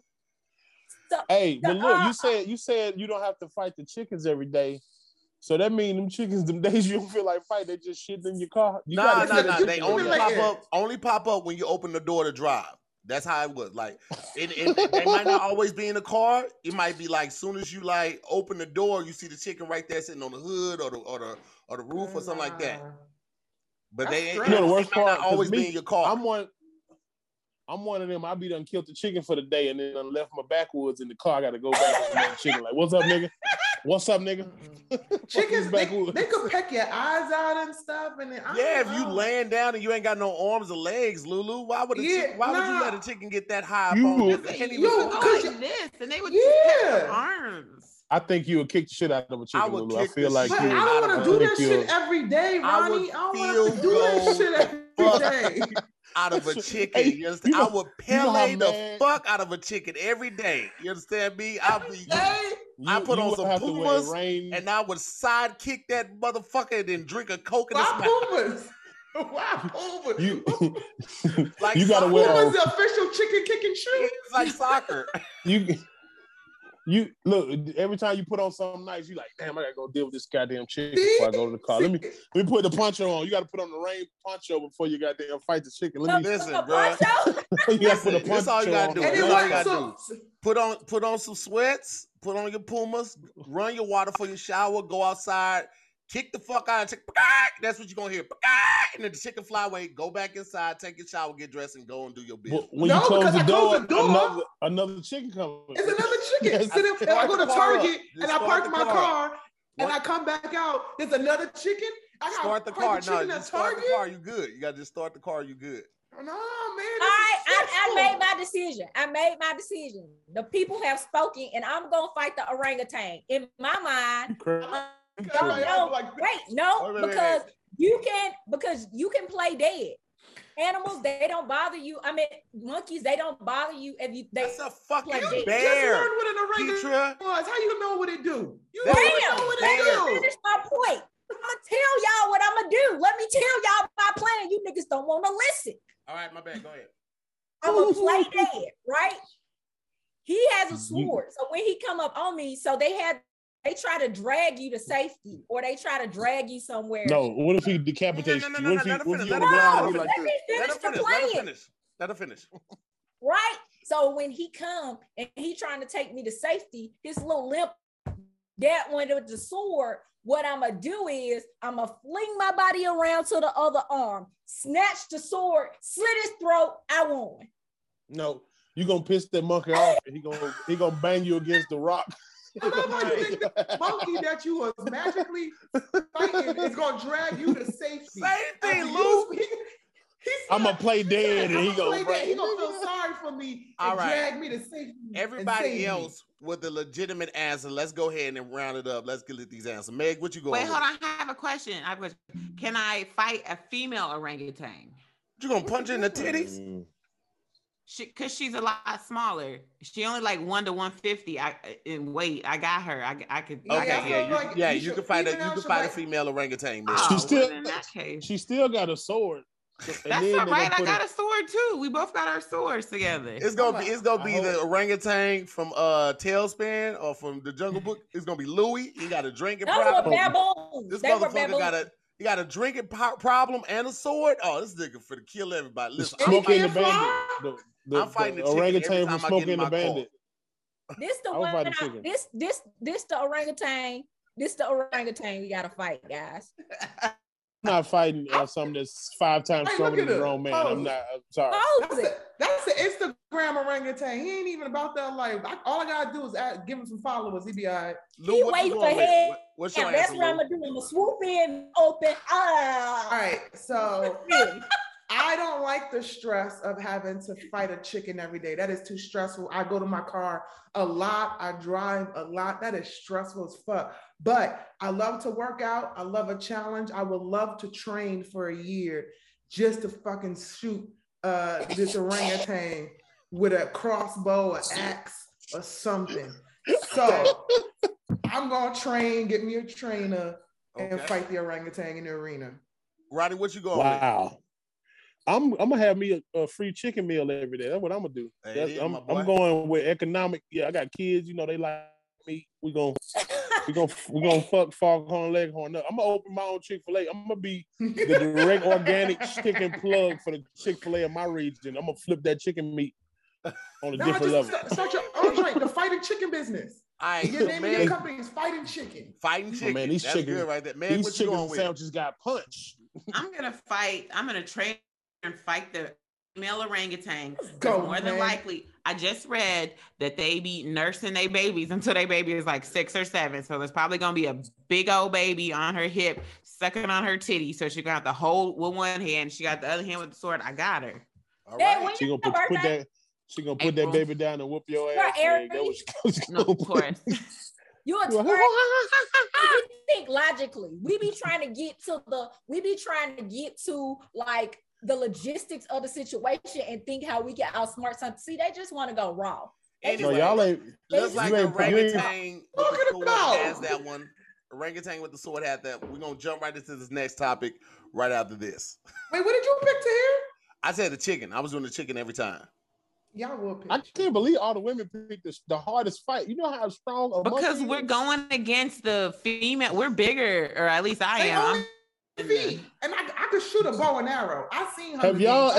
Hey, but look, you said you don't have to fight the chickens every day. So that means them chickens, them days you don't feel like fight, they just shit in your car. Nah. They only pop up when you open the door to drive. That's how it was. Like, they might not always be in the car. It might be like, soon as you like open the door, you see the chicken right there sitting on the hood or the roof or something like that. But they ain't. The worst part, not always be in your car. I'm one of them. I be done killed the chicken for the day and then I left my backwoods in the car. I got to go back and the chicken. Like, what's up, nigga? What's up, nigga? Chickens, they could peck your eyes out and stuff. And then, if you laying down and you ain't got no arms or legs, Lulu, why would you let a chicken get that high? They can't even like this, and they would just peck their arms. I think you would kick the shit out of a chicken, Lulu. I feel like I don't want to do that shit every day, Ronnie. I don't want to do that shit every day. Out of a chicken, you understand? I would Pele the fuck out of a chicken every day. You understand me? I put on some Pumas and I would sidekick that motherfucker and then drink a Coke in his mouth. Pumas? Why Pumas? Like you gotta wear Pumas the official chicken kicking shoe. It's like soccer. You look, every time you put on something nice, you like, damn, I gotta go deal with this goddamn chicken before I go to the car. Let me put the poncho on. You gotta put on the rain poncho before you goddamn fight the chicken. Listen, bro. You gotta put a poncho. That's all you gotta do. That's all you gotta do. Put on some sweats, put on your Pumas, run your water for your shower, go outside, kick the fuck out of chicken. That's what you're gonna hear. And then the chicken fly away, go back inside, take your shower, get dressed, and go and do your business. When you close the door, another chicken comes. It's another chicken. So if I go to Target and I park my car and I come back out, there's another chicken. Start the car. No, you start the car, you good. You gotta just start the car, you good. No, man. I made my decision. The people have spoken, and I'm gonna fight the orangutan. In my mind, because you can play dead. Animals, they don't bother you. I mean, monkeys, they don't bother you if you. That's a fucking bear. Just learn what an orangutan was. How you know what it do? Know what it do. Finish my point. I'm gonna tell y'all what I'm gonna do. Let me tell y'all my plan. You niggas don't want to listen. All right, my bad. Go ahead. I'm gonna play dead, right? He has a sword, so when he come up on me, so they try to drag you to safety, or they try to drag you somewhere. No, what if he decapitates you? What if he on the ground? Let me finish the plan. Let her finish. Right? So when he come and he trying to take me to safety, his little limp, that one with the sword, what I'm going to do is I'm going to fling my body around to the other arm, snatch the sword, slit his throat, I won. No, you going to piss that monkey off and he gonna bang you against the rock. I don't know you think the monkey that you was magically fighting is going to drag you to safety. Same thing, Lou. I'm going to play dead and he going to feel sorry for me and drag me to safety. Everybody else with a legitimate answer, let's go ahead and round it up. Let's get these answers. Meg, what you going with? Hold on. I have a question. Can I fight a female orangutan? You going to punch her in the titties? Because she's a lot smaller. She only like 1 to 150 in weight. I got her. I could. Okay, you can fight a female orangutan. She still got a sword. That's all right. I got a sword too. We both got our swords together. It's gonna be the orangutan from Tailspin or from the Jungle Book. It's gonna be Louis. He got a drinking problem. This motherfucker got a drinking problem and a sword. Oh, this nigga for to kill everybody. Listen, Smokey and the Bandit. I'm fighting the orangutan from Smokey and the Bandit. This the one. This the orangutan. This the orangutan. We gotta fight, guys. I'm not fighting something that's 5 times stronger than a grown man. I'm sorry. That's the Instagram orangutan. He ain't even about that life. All I gotta do is give him some followers. He be all right. He wait for him. What's your That's answer, what I'm gonna do. I'm gonna swoop in, open. All right, so I don't like the stress of having to fight a chicken every day. That is too stressful. I go to my car a lot. I drive a lot. That is stressful as fuck. But I love to work out. I love a challenge. I would love to train for a year just to fucking shoot this orangutan with a crossbow, an axe, or something. So I'm gonna get me a trainer, and fight the orangutan in the arena. Roddy, what you going with? I'm gonna have me a free chicken meal every day. That's what I'm gonna do. I'm going with economic. Yeah, I got kids. You know they like meat. We gonna fuck Foghorn Leghorn up. I'm gonna open my own Chick-fil-A. I'm gonna be the direct organic chicken plug for the Chick-fil-A in my region. I'm gonna flip that chicken meat on a different level. Start your own joint, the fighting chicken business. Your name of your company is Fighting Chicken. Fighting Chicken. Man, these chicken good right there. Man, these chicken sandwiches got punch. I'm gonna train and fight the male orangutan. Go, more than likely, I just read that they be nursing their babies until their baby is like 6 or 7. So there's probably gonna be a big old baby on her hip, sucking on her titty. So she's gonna have to hold with one hand. She got the other hand with the sword. I got her. All right. She gonna put that baby down and whoop your ass. No, of course. You think logically. We be trying to get to like the logistics of the situation and think how we can outsmart something. See, they just want to go raw. Anyway, y'all ain't. Looks like orangutan with the sword has that one. Orangutan with the sword had that. We're gonna jump right into this next topic right after this. Wait, what did you pick to hear? I said the chicken. I was doing the chicken every time. Y'all will pick. I can't believe all the women picked the hardest fight. You know how strong because we're going against the female. We're bigger, or at least I am. And I could shoot a bow and arrow. I seen her. Have y'all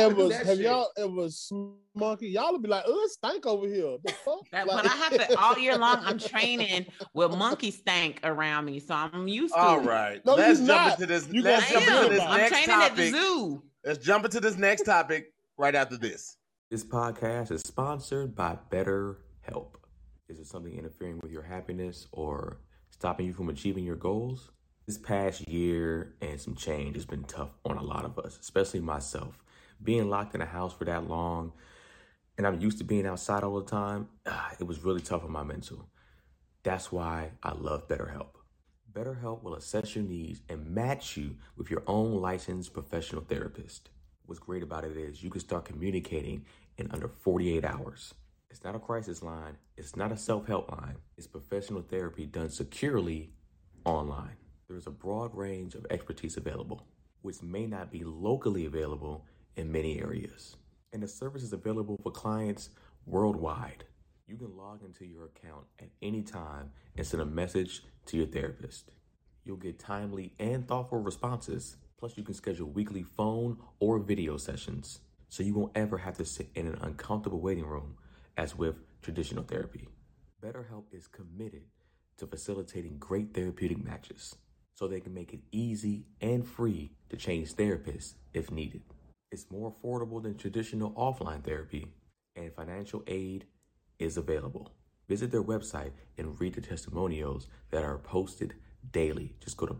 ever monkey? Y'all would be like, "Oh, it stank over here." The fuck? But I have to all year long. I'm training with monkey stank around me, so I'm used to. All right, no, let's jump into this. Let's jump into this next topic. At the zoo. Let's jump into this next topic right after this. This podcast is sponsored by BetterHelp. Is it something interfering with your happiness or stopping you from achieving your goals? This past year and some change has been tough on a lot of us, especially myself. Being locked in a house for that long, and I'm used to being outside all the time, it was really tough on my mental. That's why I love BetterHelp. BetterHelp will assess your needs and match you with your own licensed professional therapist. What's great about it is you can start communicating in under 48 hours. It's not a crisis line. It's not a self-help line. It's professional therapy done securely online. There's a broad range of expertise available, which may not be locally available in many areas. And the service is available for clients worldwide. You can log into your account at any time and send a message to your therapist. You'll get timely and thoughtful responses. Plus, you can schedule weekly phone or video sessions, so you won't ever have to sit in an uncomfortable waiting room as with traditional therapy. BetterHelp is committed to facilitating great therapeutic matches, so they can make it easy and free to change therapists if needed. It's more affordable than traditional offline therapy, and financial aid is available. Visit their website and read the testimonials that are posted daily. Just go to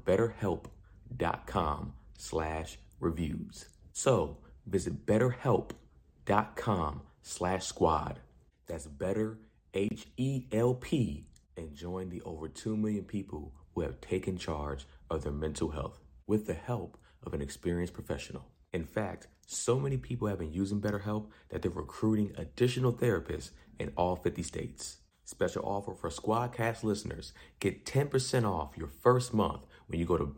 betterhelp.com/reviews. So visit betterhelp.com/squad. That's better, HELP, and join the over 2 million people who have taken charge of their mental health with the help of an experienced professional. In fact, so many people have been using BetterHelp that they're recruiting additional therapists in all 50 states. Special offer for Squadcast listeners. Get 10% off your first month when you go to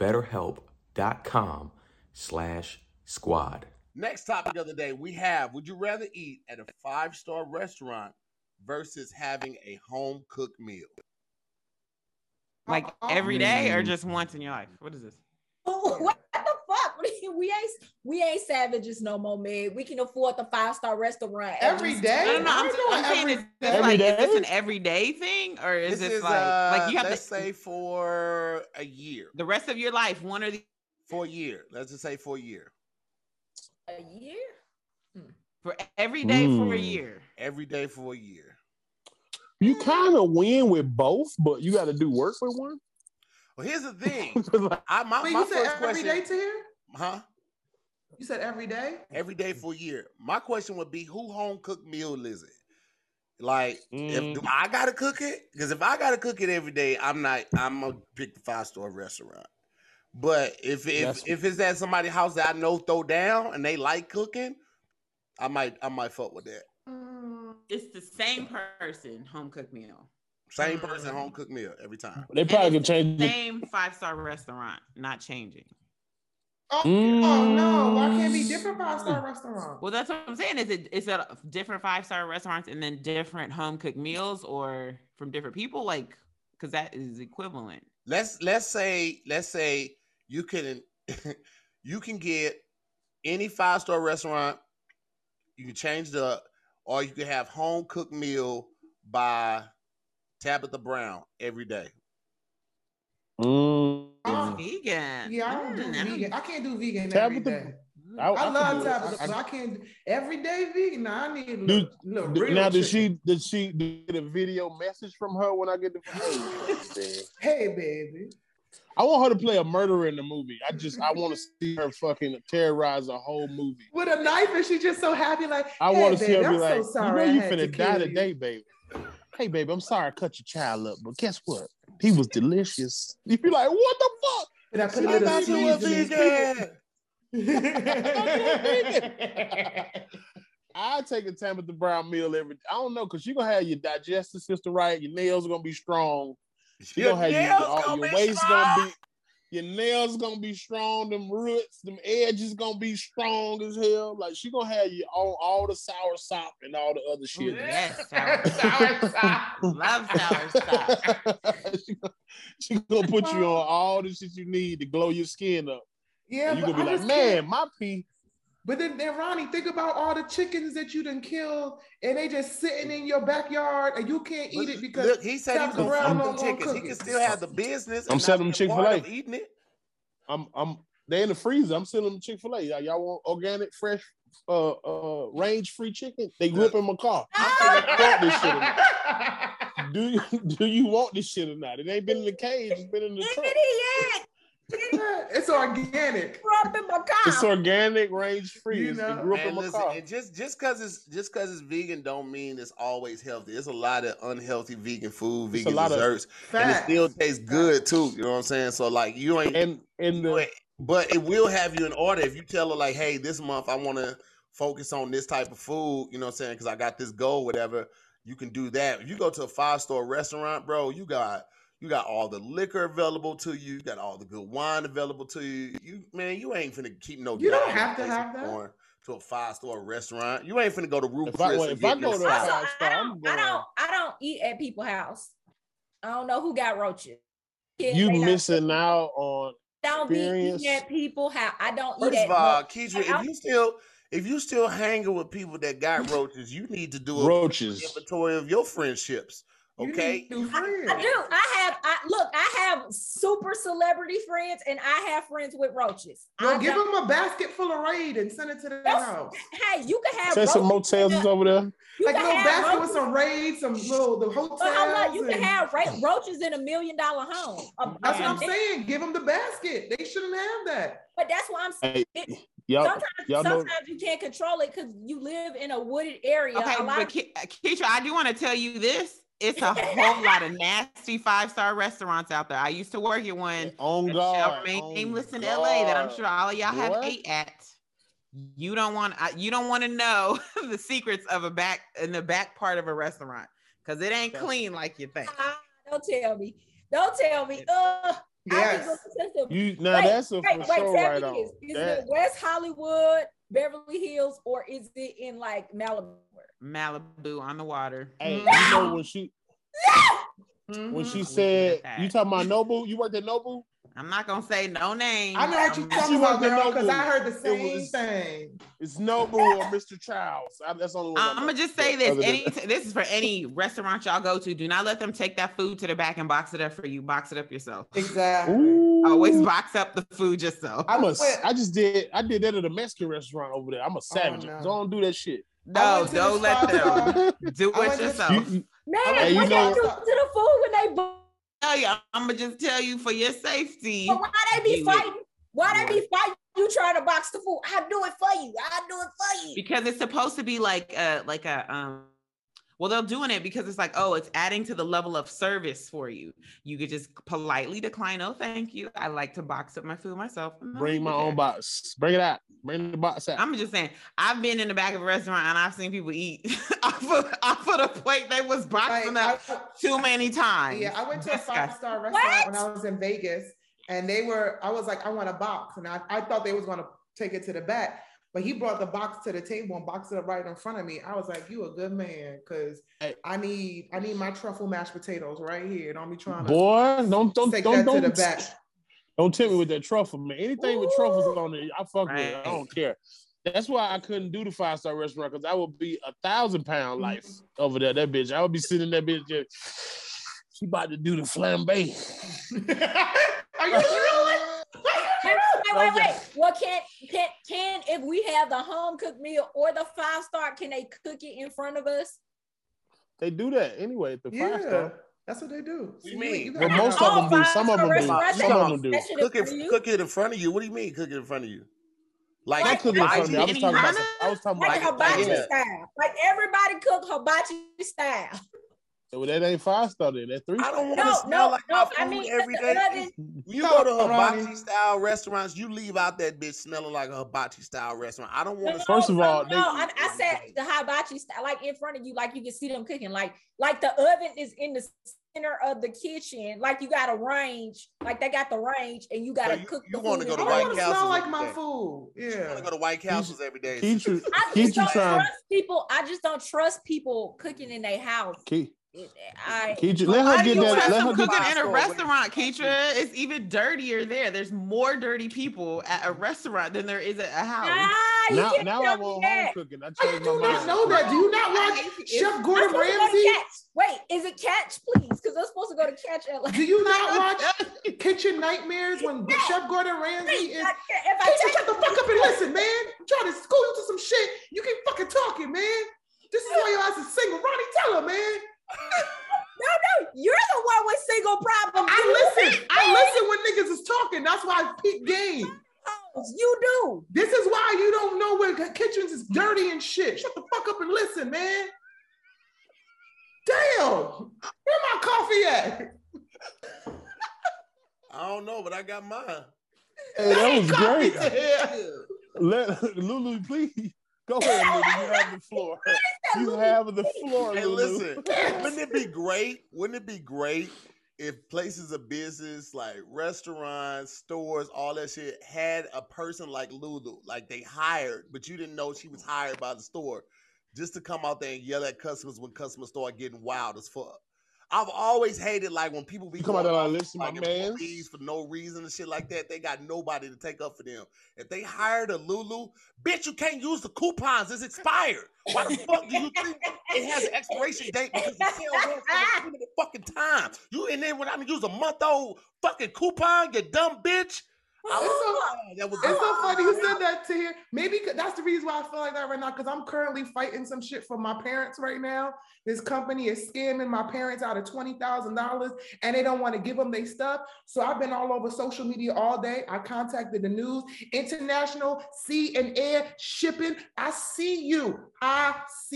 betterhelp.com/squad. Next topic of the day, we have, would you rather eat at a 5-star restaurant versus having a home-cooked meal? Like every day or just once in your life? What is this? Oh, what the fuck? We ain't savages no more, man. We can afford the 5-star restaurant every day. I'm saying is this an everyday thing, or is this like you have let's say for a year, the rest of your life, one or the for a year? Let's just say for a year. A year? For every day for a year. Every day for a year. You kind of win with both, but you got to do work with one. Well, here's the thing. You my said first question. Every day to here? Huh? You said every day? Every day for a year. My question would be, who home cooked meal is it? Like, do I gotta cook it? Because if I gotta cook it every day, I'm gonna pick the 5-star restaurant. But if it's at somebody's house that I know throw down and they like cooking, I might fuck with that. It's the same person home cooked meal. Same person home cooked meal every time. They probably can change the same 5-star restaurant, not changing. Oh no! Why can't it be different 5-star restaurants? Well, that's what I'm saying. Is it different 5-star restaurants and then different home cooked meals, or from different people? Like, because that is equivalent. Let's say you can you can get any 5-star restaurant. You can change or you can have home cooked meal by Tabitha Brown every day. It's vegan. Yeah, I don't do vegan. I can't do vegan every day. I love Tabitha, but I can't every day vegan. Nah, I need a little real now, did chicken. she get a video message from her when I get the Hey, baby. I want her to play a murderer in the movie. I want to see her fucking terrorize a whole movie with a knife, and she's just so happy. Like, I want to see her be like, so sorry, you know, you finna die today, baby. Hey, baby, I'm sorry I cut your child up, but guess what? He was delicious. You be like, what the fuck? And I put a little seasoning. I take a Tabitha Brown meal every. I don't know, cause you gonna have your digestive system right. Your nails are gonna be strong. You gonna have your waist gonna be. Your nails gonna be strong. Them roots, them edges gonna be strong as hell. Like she gonna have you on all the sour sop and all the other shit. Yes, sour sop. Love sour sop. she gonna put you on all the shit you need to glow your skin up. Yeah, and you gonna be like, man, my pee. But then Ronnie, think about all the chickens that you done killed, and they just sitting in your backyard, and you can't eat it because look, he said he's gonna sell them chickens. He can still have the business. I'm selling them Chick-fil-A. Eating it. They in the freezer. I'm selling them Chick-fil-A. Y'all want organic, fresh, range-free chicken? They grew up in my car. Do you want this shit or not? It ain't been in the cage. It's been in the truck. It's organic. It's organic, range free. You know? Grew up in my car. And just because it's vegan don't mean it's always healthy. There's a lot of unhealthy vegan food, vegan desserts, and it still tastes good too. You know what I'm saying? So like you ain't but it will have you in order if you tell her like, hey, this month I want to focus on this type of food. You know what I'm saying? Because I got this goal, whatever. You can do that. If you go to a 5-star restaurant, bro, you got all the liquor available to you. You got all the good wine available to you. You ain't finna keep no. You don't have to have that. To a 5-star restaurant. You ain't finna go to Ruth Chris. If I go to a 5-star, I don't eat at people's house. I don't know who got roaches. You missing out on. Don't be eating at people's house. I don't eat at. First of all, Keidra, if you still hanging with people that got roaches, you need to do a inventory of your friendships. Okay, I do. I have super celebrity friends, and I have friends with roaches. Give them a basket full of Raid and send it to their house. Hey, you can have. Send some motels over there. Like a little basket with some Raid, some little the hotels. You can have roaches in $1 million home. That's what I'm saying. Give them the basket. They shouldn't have that. But that's what I'm saying. Sometimes you can't control it because you live in a wooded area. Okay, but Keisha, I do want to tell you this. It's a whole lot of nasty 5-star restaurants out there. I used to work at one. God, remain nameless in LA that I'm sure all of y'all have ate at. You don't want to know the secrets of in the back part of a restaurant because it ain't clean like you think. Don't tell me. Yes. That's a for sure right on. Is it West Hollywood, Beverly Hills, or is it in like Malibu? Malibu on the water. Hey, you know when she said, you talking about Nobu? You worked at Nobu? I'm not gonna say no name. I know what you're talking about, girl, because I heard the same thing. It's Nobu or Mr. Charles. That's the only one. I'm gonna just say this. This is for any restaurant y'all go to. Do not let them take that food to the back and box it up for you. Box it up yourself. Exactly. Ooh. Always box up the food yourself. I did that at a Mexican restaurant over there. I'm a savage. Don't do that shit. No, don't let them do it yourself. Man, what they do to the food when they I'm gonna just tell you for your safety. But why they be fighting? You trying to box the food? I'll do it for you. Because it's supposed to be like a Well, they're doing it because it's like, oh, it's adding to the level of service for you. You could just politely decline. Oh, thank you. I like to box up my food myself. Bring my own box. Bring it out. Bring the box out. I'm just saying, I've been in the back of a restaurant and I've seen people eat off of the plate they was boxing up too many times. Yeah, I went to a 5-star restaurant when I was in Vegas, and I was like, I want a box, and I thought they was gonna take it to the back. But he brought the box to the table and boxed it up right in front of me. I was like, "You a good man, because I need my truffle mashed potatoes right here. Don't be trying to don't take that to the back. Don't tempt me with that truffle, man. Anything with truffles on it, I fuck with it. I don't care. That's why I couldn't do the 5-star restaurant, because I would be 1,000-pound life over there. That bitch, I would be sitting in that bitch. She about to do the flambe. Are you sure? Wait. Well, can if we have the home cooked meal or the 5-star, can they cook it in front of us? They do that anyway at the 5-star. That's what they do. What do you mean? Well, most of them do. Some of them do. Some of them do. Cook it in front of you. What do you mean cook it in front of you? Like I cook it in front of you. I was talking about hibachi style. Like everybody cook hibachi style. Well, that ain't 5-star then. That's 3-star. I don't want to smell like my food every day. You go to hibachi style restaurants, you leave out that bitch smelling like a hibachi style restaurant. I don't want to. First of all, I said the hibachi style, like in front of you, like you can see them cooking, like the oven is in the center of the kitchen, like you got a range, like they got the range, and you got to cook. You want to go to White Castle? Smell like my food. Yeah, you want to go to White Castles every day. I just don't trust people cooking in their house. Keitra, let her get that. Let her cooking in a restaurant, Keitra. It's even dirtier there. There's more dirty people at a restaurant than there is at a house. Now I want home cooking. I changed my mind. Know that? Do you not watch Chef Gordon Ramsay? Wait, is it Catch, please? Because I'm supposed to go to Catch. Do you not watch Kitchen Nightmares when Chef Gordon Ramsay is? Keitra, shut the fuck up and listen, man. I'm trying to school you to some shit. You keep fucking talking, man. This is why your ass is single. Ronnie, tell her, man. No, you're the one with single problems. I listen when niggas is talking. That's why I peak game. You do. This is why you don't know where kitchens is dirty and shit. Shut the fuck up and listen, man. Damn, where my coffee at? I don't know, but I got mine. Hey, that was great. Let Lulu, please. Go ahead, Lulu. You have the floor. You have the floor, Hey, Lulu. listen. Wouldn't it be great? Wouldn't it be great if places of business like restaurants, stores, all that shit had a person like Lulu, like they hired, but you didn't know she was hired by the store, just to come out there and yell at customers when customers start getting wild as fuck. I've always hated like when people be come out there like, listen, like my man, for no reason and shit like that. They got nobody to take up for them. If they hired a Lulu, bitch, you can't use the coupons. It's expired. Why the fuck do you think it has an expiration date? Because the sale runs for a limited fucking time. You and then when I use a month-old fucking coupon, you dumb bitch. It's so funny you said that to hear. Maybe that's the reason why I feel like that right now, because I'm currently fighting some shit for my parents right now. This company is scamming my parents out of $20,000 and they don't want to give them their stuff. So I've been all over social media all day. I contacted the news, international sea and air shipping. I see you. Yeah,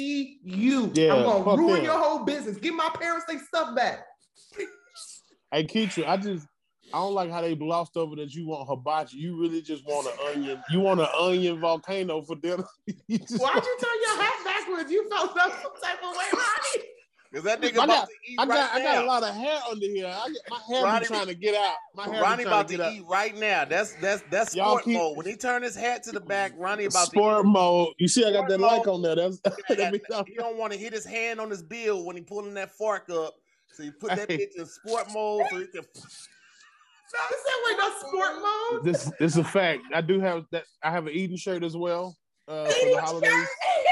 I'm going to ruin your whole business. Give my parents their stuff back. Hey, Keitra, I don't like how they glossed over that you want hibachi. You really just want an onion. You want an onion volcano for dinner. Why'd you turn your hat backwards? You felt some type of way, Ronnie. Because that nigga about to eat right now. I got a lot of hair under here. My hair be trying to get out. Ronnie about to eat right now. That's sport mode. When he turn his hat to the back, Ronnie about to eat. Sport mode. You see, I got that like on there. He don't want to hit his hand on his bill when he pulling that fork up. So you put that bitch in sport mode so he can. No, this ain't like no sport mode. This is a fact. I do have that. I have an Eden shirt as well for the holidays.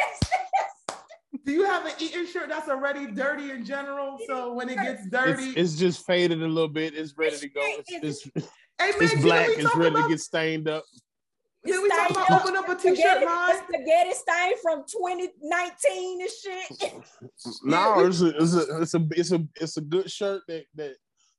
Do you have an Eaton shirt that's already dirty in general? So when it gets dirty, it's just faded a little bit. It's ready to go. It's man, black. It's ready to get stained up. Can we talk about open up a t-shirt line? Spaghetti stain from 2019 and shit. No, it's a good shirt that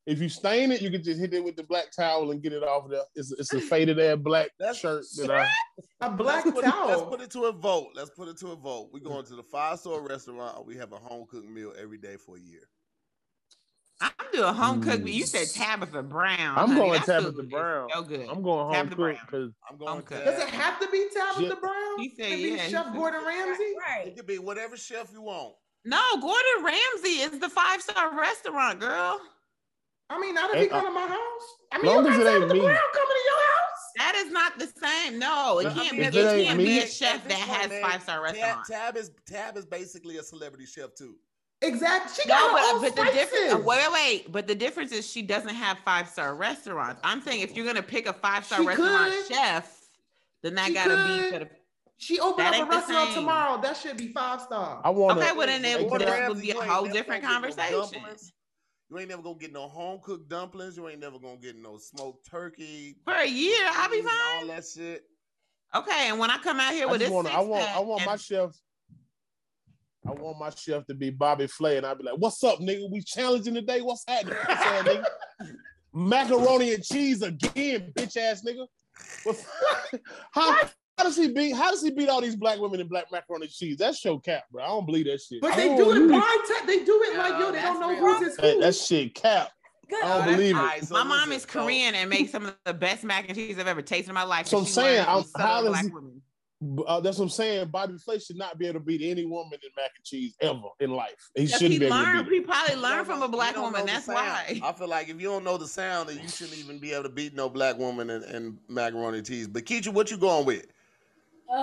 If you stain it, you can just hit it with the black towel and get it off there. It's a faded ass black shirt. A black towel. Let's put it to a vote. We're going to the 5-star restaurant. We have a home cooked meal every day for a year. I'm doing home cooked meal. You said Tabitha Brown. I'm going Tabitha Brown. So good. I'm going home cooked because I'm going. Does it have to be Tabitha Brown? He said, yeah. Chef Gordon Ramsay. Right. It could be whatever chef you want. No, Gordon Ramsay is the 5-star restaurant, girl. I mean, not if he come to my house. I mean, long as it ain't me. Brown coming to your house. That is not the same. No, it can't be a chef that has 5-star restaurant. Tab is basically a celebrity chef too. Exactly. She got but the difference. Wait. But the difference is she doesn't have 5-star restaurants. I'm saying if you're gonna pick a 5-star restaurant chef, then that gotta be for the. She opened up a restaurant tomorrow. That should be 5-star. Okay, well then it would be a whole different conversation. You ain't never gonna get no home cooked dumplings. You ain't never gonna get no smoked turkey. For a year, I'll be fine. All that shit. Okay, and when I come out here with this, I want my chef. I want my chef to be Bobby Flay, and I'd be like, "What's up, nigga? We challenging today. What's happening, nigga? Macaroni and cheese again, bitch ass nigga. How does he beat all these black women in black macaroni and cheese? That's show cap, bro. I don't believe that shit. But they do it blind. They do it like they don't know who's his food. That shit cap. Good. I don't believe it. So my mom is Korean and makes some of the best mac and cheese I've ever tasted in my life. So I'm saying, that's what I'm saying. Bobby Flay should not be able to beat any woman in mac and cheese ever in life. He shouldn't be able to beat. He probably learned from a black woman. That's why. I feel like if you don't know the sound, then you shouldn't even be able to beat no black woman in macaroni and cheese. But Keisha, what you going with? You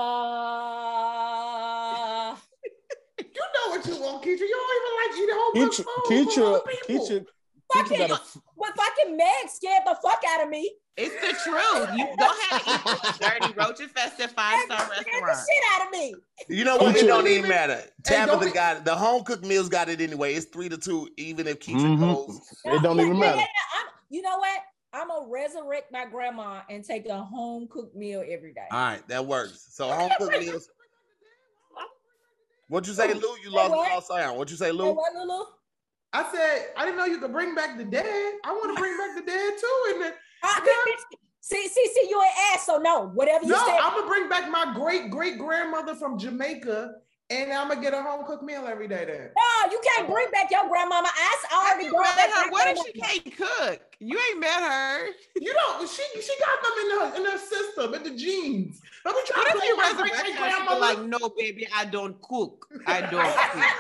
know what you want, Keisha. You don't even like eating whole Keisha, fucking Meg scared the fuck out of me. It's the truth. You don't have to eat dirty roach infested 5-star restaurant. The shit out of me. You know what? It don't even matter. Tabitha got it. The home cooked meals got it anyway. It's 3-2, even if Keisha goes. It don't even matter. You know what? I'm gonna resurrect my grandma and take a home cooked meal every day. All right, that works. So home cooked meals. What'd you say, Lou? You lost all sound. What'd you say, Lou? What, Lulu? I said I didn't know you could bring back the dead. I want to bring back the dead too, and then see, you an ass. So no, whatever you say. No, I'm gonna bring back my great grandmother from Jamaica. And I'm gonna get a home cooked meal every day then. No, you can't bring back your grandmama. I already brought back her. What if she can't cook? You ain't met her. You know, she got them in her system, in the genes. Let me try to you my great grandmother. Like, no, baby, I don't cook. I don't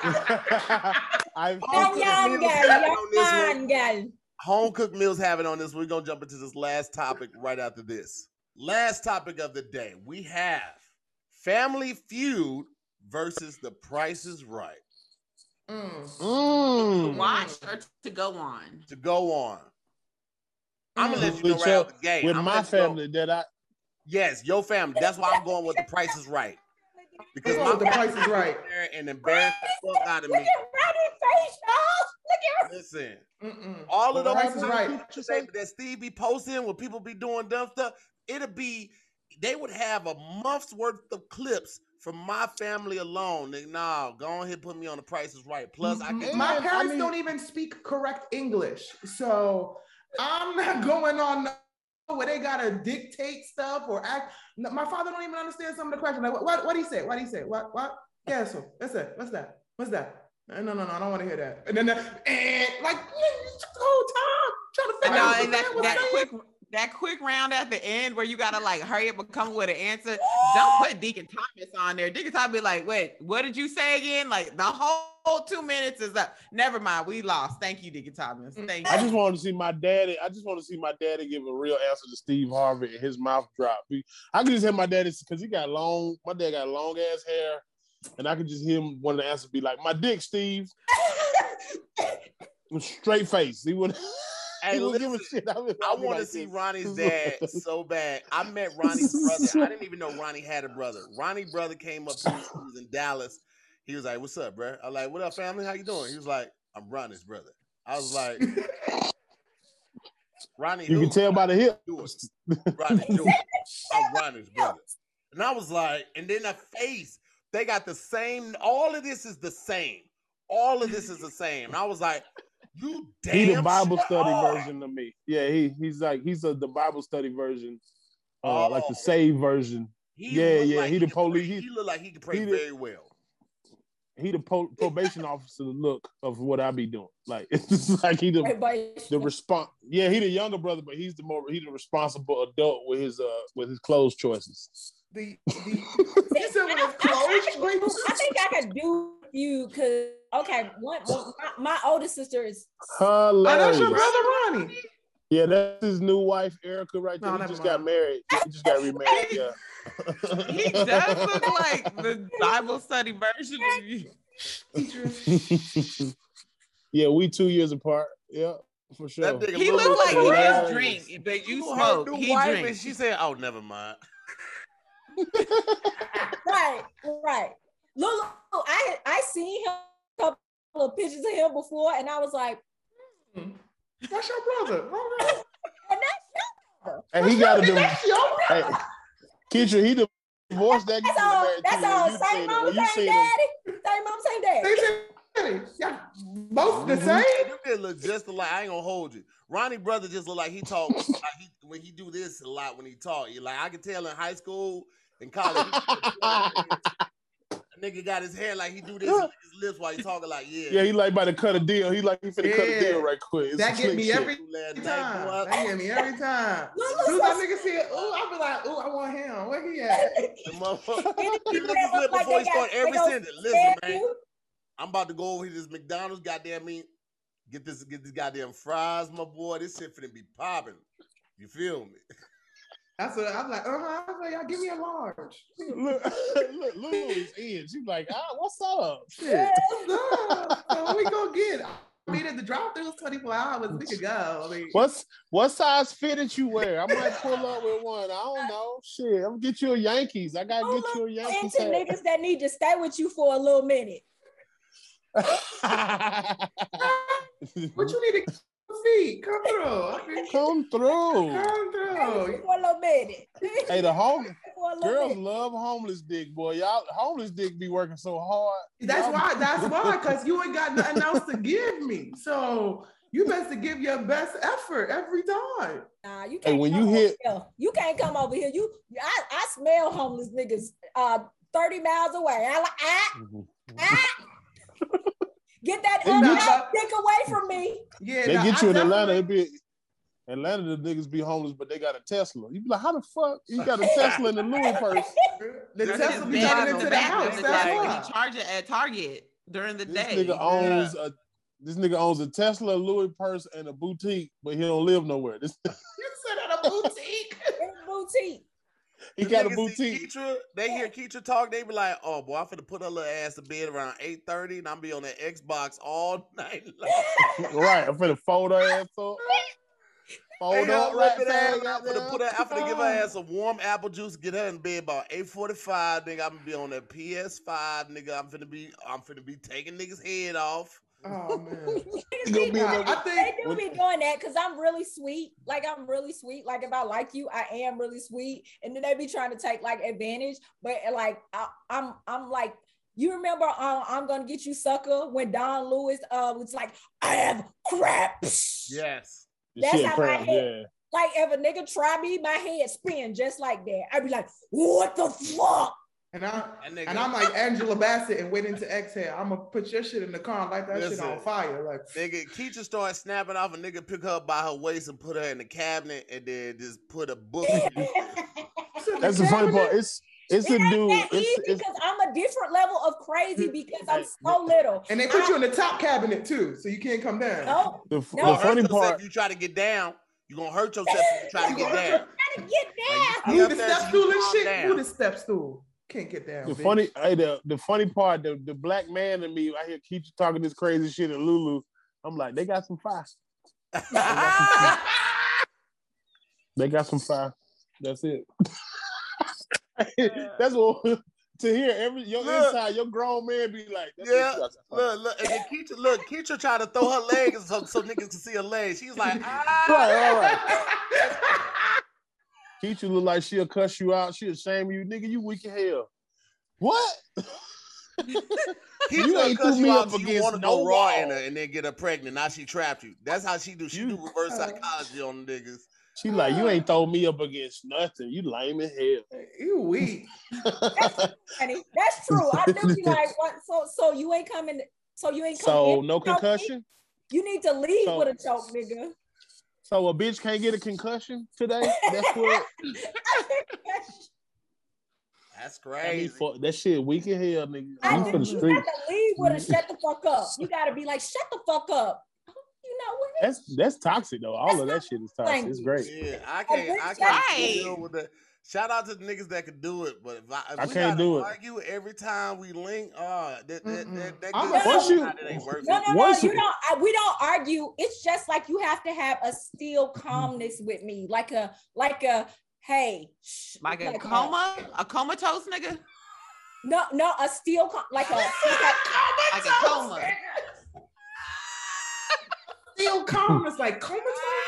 cook. Home cooked meals have it on this. We're gonna jump into this last topic right after this. Last topic of the day. We have Family Feud versus The Price is Right. To watch or to go on? To go on. I'm gonna let you know right out the gate. With my family, Yes, your family. That's why I'm going with The Price is Right. Because The Price is Right. And embarrass the fuck out of me. Look at Ronnie's face, y'all. Look at Listen, all of those right. that Steve be posting when people be doing dumb stuff, they would have a month's worth of clips from my family alone. Go on ahead, put me on The Price is Right. Plus, my parents don't even speak correct English, so I'm not going on where they gotta dictate stuff or act. My father don't even understand some of the questions. Like, what do you say? What do you say? What? Yeah, so that's it. What's that? No, I don't want to hear that. And then the whole time trying to figure out that quick round at the end where you gotta like hurry up and come with an answer. Don't put Deacon Thomas on there. Deacon Thomas be like, wait, what did you say again? Like the whole 2 minutes is up. Never mind, we lost. Thank you, Deacon Thomas. Thank you. I just want to see my daddy. Give a real answer to Steve Harvey and his mouth drop. I can just hear my daddy because my dad got long ass hair, and I could just hear him, one of the answers be like, "My dick, Steve." With straight face. He would. Hey, listen, I want to see Ronnie's dad so bad. I met Ronnie's brother. I didn't even know Ronnie had a brother. Ronnie's brother came up to me. He was in Dallas. He was like, "What's up, bro?" I was like, "What up, family? How you doing?" He was like, "I'm Ronnie's brother." I was like, "Ronnie, you can tell by the hip." Ronnie, I'm Ronnie's brother. And I was like, and then the face, they got the same. All of this is the same. And I was like, You damn He the Bible sure study are. version of me. Yeah, he's the Bible study version, like the saved version. He the police. He look like he can pray very well. He the probation officer look of what I be doing. Like it's just like he the response. Yeah, he the younger brother, but he the responsible adult with his clothes choices. You said with his clothes choices. I think I could do you because my oldest sister is hilarious. Oh, that's your brother Ronnie. Yeah, that's his new wife, Erica, right there. He just got married. He just got remarried, yeah. He does look like the Bible study version of you. Yeah, we 2 years apart. Yeah, for sure. He looked like he just drink, but you smoke. He drink. And she said, "Oh, never mind." Right. Look, I seen him a couple of pictures of him before, and I was like, "That's your brother." And that's your brother. And he got a That's your brother. Keisha, he divorced that. That's all. Same mom, same daddy. Same mom, same daddy. Yeah, both the same. They look just alike. I ain't gonna hold you. Ronnie brother just look like he talk like when he do this a lot when he talk. Like I can tell in high school and college. Nigga got his hair like he do this with his lips while he talking like he like about to cut a deal. He finna cut a deal right quick. It's that get me every time. That get me every time. Do that nigga see it? Ooh, I be like, ooh, I want him. Where he at? He look good before he start every sentence. Listen, man. I'm about to go over to this McDonald's, goddamn me. Get this goddamn fries, my boy. This shit finna be popping. You feel me? That's what I'm like. I was like, y'all give me a large. Look, Lulu's in. She's like, what's up? Shit. So we gonna get. I mean, if the drop through was 24 hours, we could go. I mean, what size fitted you wear? I might pull up with one. I don't know. Shit, I'm gonna get you a Yankees. I gotta get you a Yankees. Into niggas that need to stay with you for a little minute. What you need to feet? Come through. Come through. For a little minute. Hey, girls love homeless dick, boy. Y'all homeless dick be working so hard. That's why, because you ain't got nothing else to give me. So you best to give your best effort every time. Nah, you can't. You can't come over here. I smell homeless niggas 30 miles away. I like get that dick away from me. Yeah, they get you in Atlanta. Atlanta, the niggas be homeless, but they got a Tesla. You be like, how the fuck you got a Tesla in the Louis purse? The Tesla be running into the house. He charge it at Target during the day. This nigga owns a Tesla, a Louis purse, and a boutique, but he don't live nowhere. You said at a boutique. He got a boutique. They hear Keitra talk, they be like, "Oh boy, I'm finna put her little ass to bed around 8:30, and I'm be on that Xbox all night." Right, I'm finna fold her ass up. Fold up right there. I'm finna give her ass a warm apple juice, get her in bed about 8:45. Nigga, I'm gonna be on that PS5. Nigga, I'm finna be taking niggas' head off. Oh man, I think they do be doing that because I'm really sweet. Like if I like you, I am really sweet. And then they be trying to take like advantage. But like I'm like, you remember I'm gonna get you sucker when Don Lewis was like, I have crap. Yes, that's how my head. Like if a nigga try me, my head spin just like that. I'd be like, what the fuck? And I'm like Angela Bassett and waiting to exhale. I'm gonna put your shit in the car and light that shit on fire. Like nigga, Keisha started snapping off a nigga, pick her up by her waist and put her in the cabinet, and then just put a book. That's the funny part. It's a dude. It's because I'm a different level of crazy because I'm so little. And they put you in the top cabinet too, so you can't come down. No. The funny part, if you try to get down, you're gonna hurt yourself if you try to get down. Move the step stool and shit. Move the step stool. Can't get down. The funny part, the black man in me, I hear Keisha talking this crazy shit at Lulu. I'm like, they got some fire. They got some fire. That's it. That's what to hear inside your grown man be like. Look, and then Keisha tried to throw her legs so niggas can see her legs. She's like, all right. Keisha look like she'll cuss you out. She'll shame you. Nigga, you weak as hell. What? You ain't threw me up against. You want to go raw in her and then get her pregnant. Now she trapped you. That's how she do. She do reverse psychology on the niggas. She like, you ain't throw me up against nothing. You lame as hell. You weak. That's true. I do be like, what? So you ain't coming. So you ain't coming. So no concussion. You need to leave with a choke, nigga. So a bitch can't get a concussion today. That's what. That's crazy. That shit weak as hell, nigga. You have to leave with a shut the fuck up. You gotta be like, shut the fuck up. You know what? That's toxic though. All of that shit is toxic. It's great. Yeah, I can't deal with that. Shout out to the niggas that could do it, but if I can't do it. Argue every time we link. That ain't worth it. No. We don't argue. It's just like you have to have a still calmness with me, like a hey, like a comatose nigga. No, a still like a coma. Still calmness, like comatose.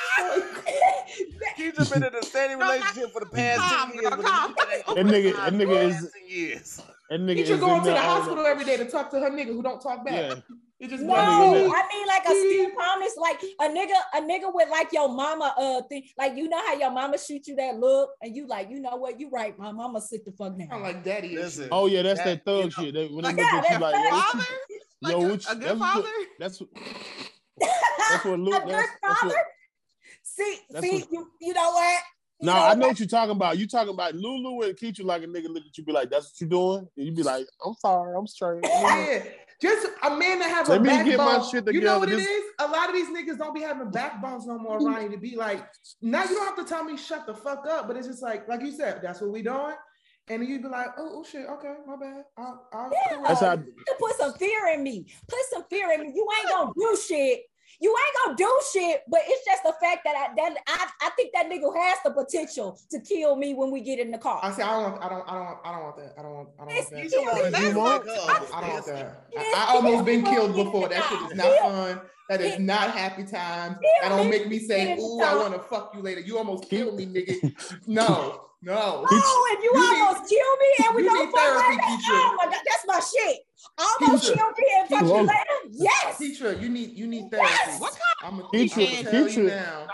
He's just been in a steady relationship for the past 10 years. That nigga is. He should go to the hospital every day to talk to her nigga who don't talk back. Yeah. I mean like a still calmness, like a nigga with like your mama thing, like you know how your mama shoot you that look, and you like, you know what, you right, my mama sit the fuck down. I'm like daddy. Listen, oh yeah, that's that thug shit. When they look at you like, a good father. That's what Luke. A good father. See, you know what? No, I know what you're talking about. You talking about Lulu and Keisha like a nigga look at you be like, that's what you doing? And you be like, I'm sorry, I'm straight. Yeah. Just a man that have Let a me backbone. Get my shit together. You know what it is? A lot of these niggas don't be having backbones no more, Ronnie, to be like, now you don't have to tell me shut the fuck up, but it's just like you said, that's what we doing. And then you'd be like, oh shit, okay, my bad. That's how put some fear in me. Put some fear in me. You ain't gonna do shit. You ain't gonna do shit, but it's just the fact that I think that nigga has the potential to kill me when we get in the car. I say I don't want that. I don't want that. I almost been killed before. That shit is not fun. That is not happy times. That don't make me say, ooh, I want to fuck you later. You almost killed me, nigga. No. Oh, and you almost killed me and we don't fuck like that. Oh my God, that's my shit. Almost killed me and fuck you later. Yes. Keisha, you need therapy. Yes. What kind of Keisha?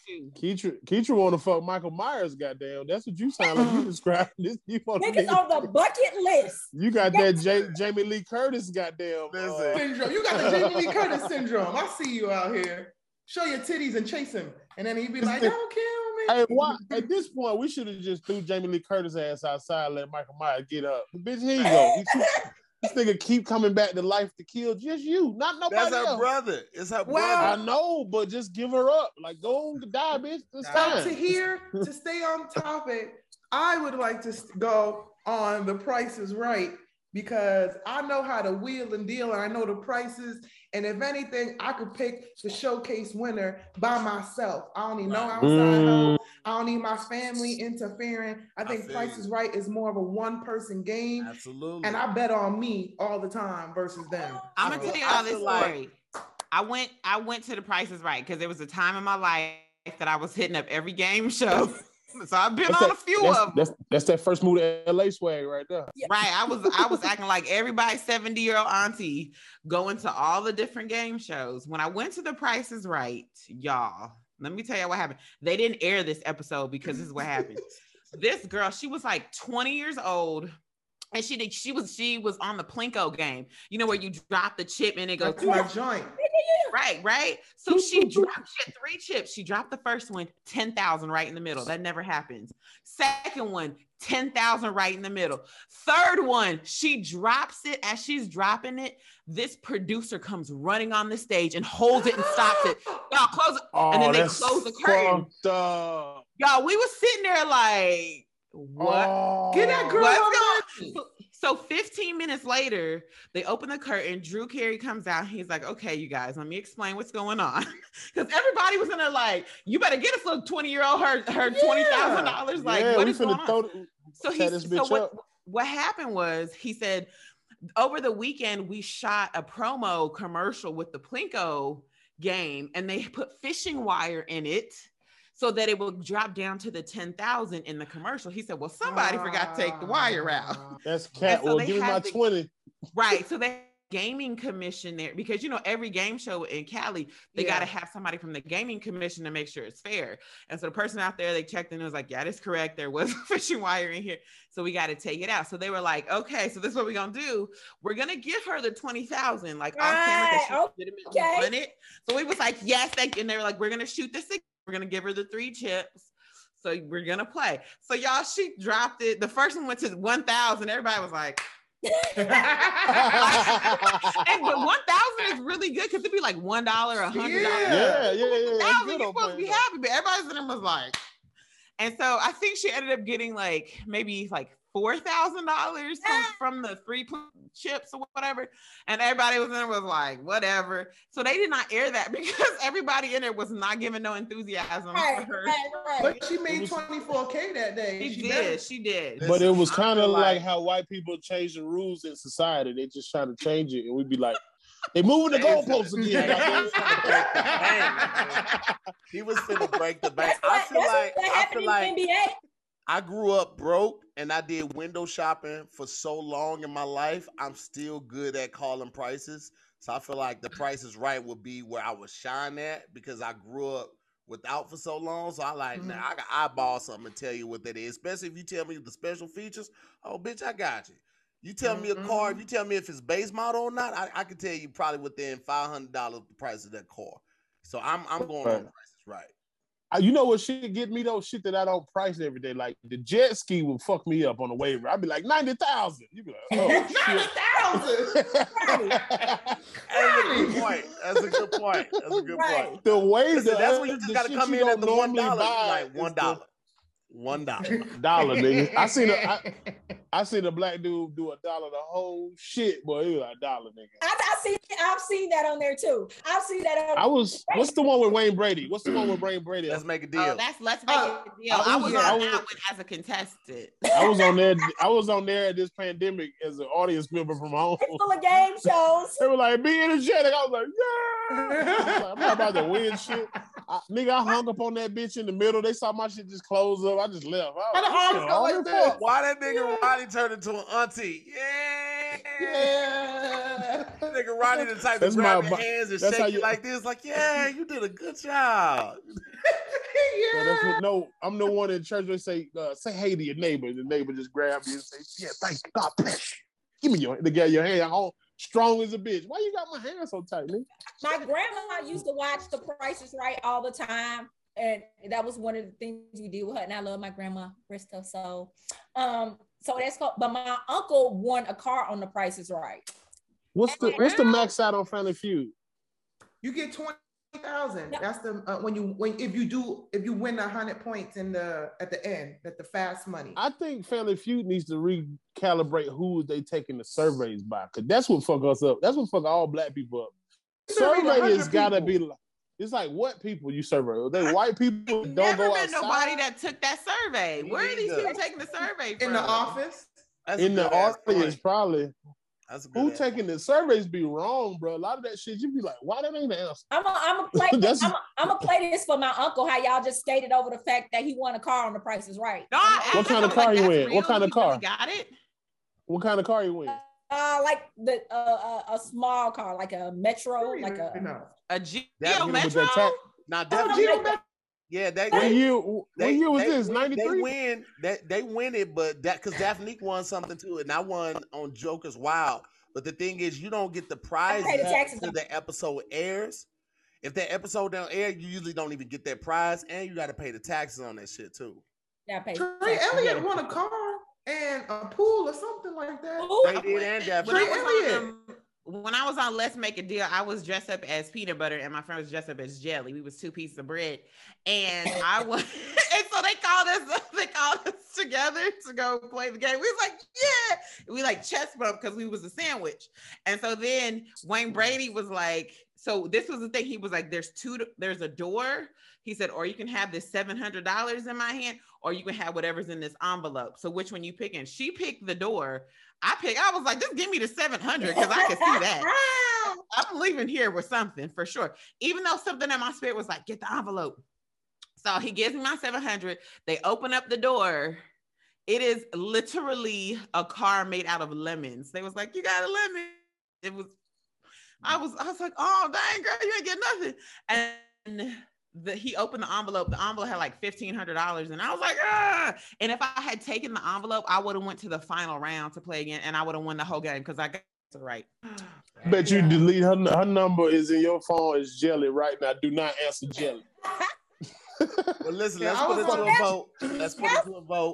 Keisha want to fuck Michael Myers, goddamn. That's what you sound like. You describing this. Niggas on the bucket list. You got that Jamie Lee Curtis, goddamn. Syndrome. You got the Jamie Lee Curtis syndrome. I see you out here. Show your titties and chase him. And then he'd be like, don't kill me. Hey, why? At this point, we should have just threw Jamie Lee Curtis ass outside and let Michael Myers get up. Bitch, here you go. This nigga keep coming back to life to kill just you, not nobody else. That's her brother. It's her brother. I know, but just give her up. Like, go on, die, bitch. It's time. To stay on topic, I would like to go on The Price is Right, because I know how to wheel and deal, and I know the prices. And if anything, I could pick the showcase winner by myself. I don't need no outside help. I don't need my family interfering. I think Price is Right is more of a one-person game. Absolutely. And I bet on me all the time versus them. I'm gonna tell you all this story. I went to the Price is Right because there was a time in my life that I was hitting up every game show. So I've been on a few of them. That's that first move to LA swag right there. Right. I was acting like everybody's 70-year-old auntie going to all the different game shows. When I went to the Price is Right, y'all, let me tell you what happened. They didn't air this episode because this is what happened. This girl, she was like 20 years old. And she was on the Plinko game, you know, where you drop the chip and it goes to my joint. Right. So she dropped 3 chips. She dropped the first one, 10,000 right in the middle. That never happens. Second one, 10,000 right in the middle. Third one, she drops it. As she's dropping it, this producer comes running on the stage and holds it and stops it. Y'all close it, and then they close the curtain. Y'all, we was sitting there like, what? Get that girl on. So 15 minutes later, they open the curtain. Drew Carey comes out. He's like, okay, you guys, let me explain what's going on. Because everybody was in there like, you better get us a 20-year-old her $20,000. Like, what is going on? So what happened was, he said, over the weekend, we shot a promo commercial with the Plinko game, and they put fishing wire in it so that it will drop down to the 10,000 in the commercial. He said, well, somebody forgot to take the wire out. That's cat. So well, give me my 20. Right. So they gaming commission there because, you know, every game show in Cali, they got to have somebody from the gaming commission to make sure it's fair. And so the person out there, they checked and it was like, yeah, that's correct. There was fishing wire in here. So we got to take it out. So they were like, okay, so this is what we're going to do. We're going to give her the 20,000, like off camera. Okay. So we was like, yes, thank you. And they were like, we're going to shoot this again. We're going to give her the 3 chips. So we're going to play. So y'all, she dropped it. The first one went to 1,000. Everybody was like, but 1,000 is really good because it'd be like $1, $100. Yeah. You're supposed to be happy, but everybody's in them was like, and so I think she ended up getting like maybe like $4,000 from the 3 chips or whatever, and everybody was in there was like whatever. So they did not air that because everybody in there was not giving no enthusiasm for her. But she made $24K that day. She did. But it was kind of like how white people change the rules in society. They just try to change it, and we'd be like, they moving the goalposts again. He was finna break the bank. I feel like I grew up broke and I did window shopping for so long in my life. I'm still good at calling prices. So I feel like the Price is Right would be where I would shine at because I grew up without for so long. So I like, now I can eyeball something and tell you what that is, especially if you tell me the special features. Oh, bitch, I got you. You tell me a car, if you tell me if it's base model or not, I can tell you probably within $500 the price of that car. So I'm going on Price is Right. You know what shit get me though? Shit that I don't price every day. Like the jet ski would fuck me up on the waiver. I'd be like 90,000. You be like, oh, 90,000. That's a good point. The way that's when you just gotta come in at the $1. Like $1. Nigga. I seen a black dude do $1 the whole shit, boy. He was like $1, nigga. I've seen that on there too. I've seen that on what's the one with Wayne Brady? Let's Make a deal. Oh, that's Let's Make a Deal. I was on that one as a contestant. I was on there at this pandemic as an audience member from home. It's full of game shows. They were like, be energetic. I was like, yeah. I'm not about to win shit. I hung up on that bitch in the middle. They saw my shit just close up. I just left. Why that nigga Ronnie turned into an auntie? Yeah. Nigga Ronnie the type to grab your hands and shake you like this. Like, yeah, you did a good job. I'm the one in church that say hey to your neighbor. And the neighbor just grab me and say, yeah, thank you. God bless you. Give me your hand all strong as a bitch. Why you got my hand so tight, nigga? My grandma used to watch The Price is Right all the time. And that was one of the things we did with her. And I love my grandma, rest her soul. So that's called, but my uncle won a car on The Price is Right. What's the max out on Family Feud? You get 20,000. That's the if you win 100 points at the end, at the fast money. I think Family Feud needs to recalibrate who they taking the surveys by, because that's what fuck us up. That's what fuck all black people up. Survey has got to be like, it's like what people you survey? Are they white people? Don't never go been outside? Nobody that took that survey. Where are these people taking the survey from? In the office? In the office, probably. Who taking the surveys be wrong, bro? A lot of that shit, you be like, why that ain't the answer? I'm gonna play this for my uncle. How y'all just stated over the fact that he won a car on The Price is Right. No, what kind of car he win? What kind of car? Really got it. What kind of car he win? Like a small car, like a Metro, like a Geo Metro. Now that yeah, what year was this? 93. They win it, but that because Daphne won something too, and I won on Joker's Wild. But the thing is, you don't get the prize until the episode airs. If that episode don't air, you usually don't even get that prize, and you got to pay the taxes on that shit too. Yeah, pay. Trey Elliott won a car and a pool or something like that. They did, and Daphne. When I was on Let's Make a Deal, I was dressed up as peanut butter and my friend was dressed up as jelly. We was 2 pieces of bread. And I was, and so they called us together to go play the game. We was like, yeah. We like chest bump because we was a sandwich. And so then Wayne Brady was like, so this was the thing. He was like, there's a door. He said, or you can have this $700 in my hand, or you can have whatever's in this envelope. So which one you picking? She picked the door. I was like, just give me the 700 because I can see that. I'm leaving here with something for sure. Even though something in my spirit was like, get the envelope. So he gives me my 700. They open up the door It is literally a car made out of lemons. They was like, you got a lemon. It was, I was like, oh, dang, girl, you ain't get nothing. And he opened the envelope. The envelope had like $1,500. And I was like, ah. And if I had taken the envelope, I would have went to the final round to play again. And I would have won the whole game because I got it right. Bet you delete her number is in your phone is Jelly right now. Do not answer Jelly. Well, listen, let's put it to a vote. Let's put it to a vote.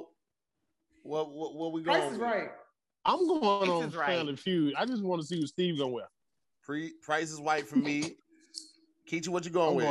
What we going? Price is right. I'm going on Family Feud. I just want to see what Steve's gonna wear. Price is right for me. Keisha, what you going with? You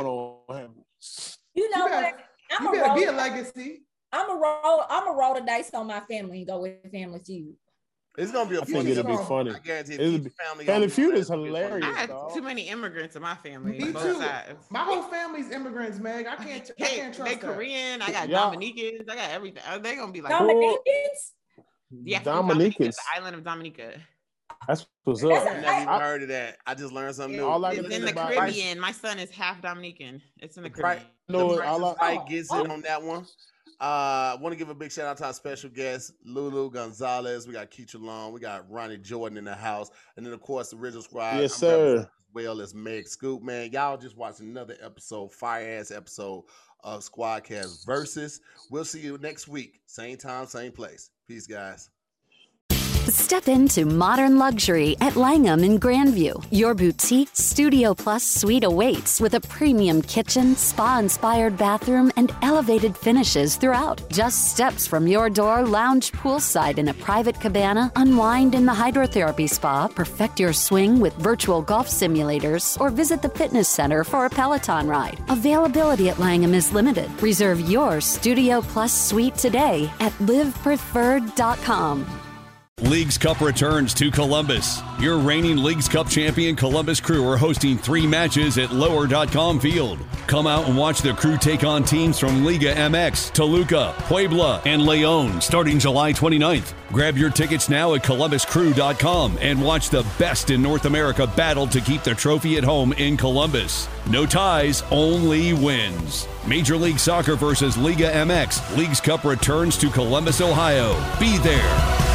know what? You better be a legacy. I'm a roll the dice on my family and go with Family Feud. It's gonna be a funny. It'll be funny. I guarantee Family Feud is hilarious. I had too many immigrants in my family. Me both too. Sides. My whole family's immigrants, Meg. I can't trust they that. Korean. I got Dominicans. I got everything. They're gonna be like Dominicans. Yeah, Dominicans. The island of Dominica. That's what's up. I never even heard of that. I just learned something new. It's in the Caribbean. My son is half Dominican. It's in the Caribbean. Right gets it on that one. I want to give a big shout out to our special guest, Lulu Gonzalez. We got Keisha Long. We got Ronnie Jordan in the house. And then, of course, the original squad. Yes, sir. As well as Meg Scoop, man. Y'all just watched another episode, fire-ass episode of Squadcast Versus. We'll see you next week. Same time, same place. Peace, guys. Step into modern luxury at Langham in Grandview. Your boutique Studio Plus suite awaits with a premium kitchen, spa-inspired bathroom, and elevated finishes throughout. Just steps from your door, lounge poolside in a private cabana, unwind in the hydrotherapy spa, perfect your swing with virtual golf simulators, or visit the fitness center for a Peloton ride. Availability at Langham is limited. Reserve your Studio Plus suite today at livepreferred.com. Leagues Cup returns to Columbus. Your reigning Leagues Cup champion Columbus Crew are hosting 3 matches at Lower.com Field. Come out and watch the Crew take on teams from Liga MX, Toluca, Puebla, and León starting July 29th. Grab your tickets now at ColumbusCrew.com and watch the best in North America battle to keep the trophy at home in Columbus. No ties, only wins. Major League Soccer versus Liga MX. Leagues Cup returns to Columbus, Ohio. Be there.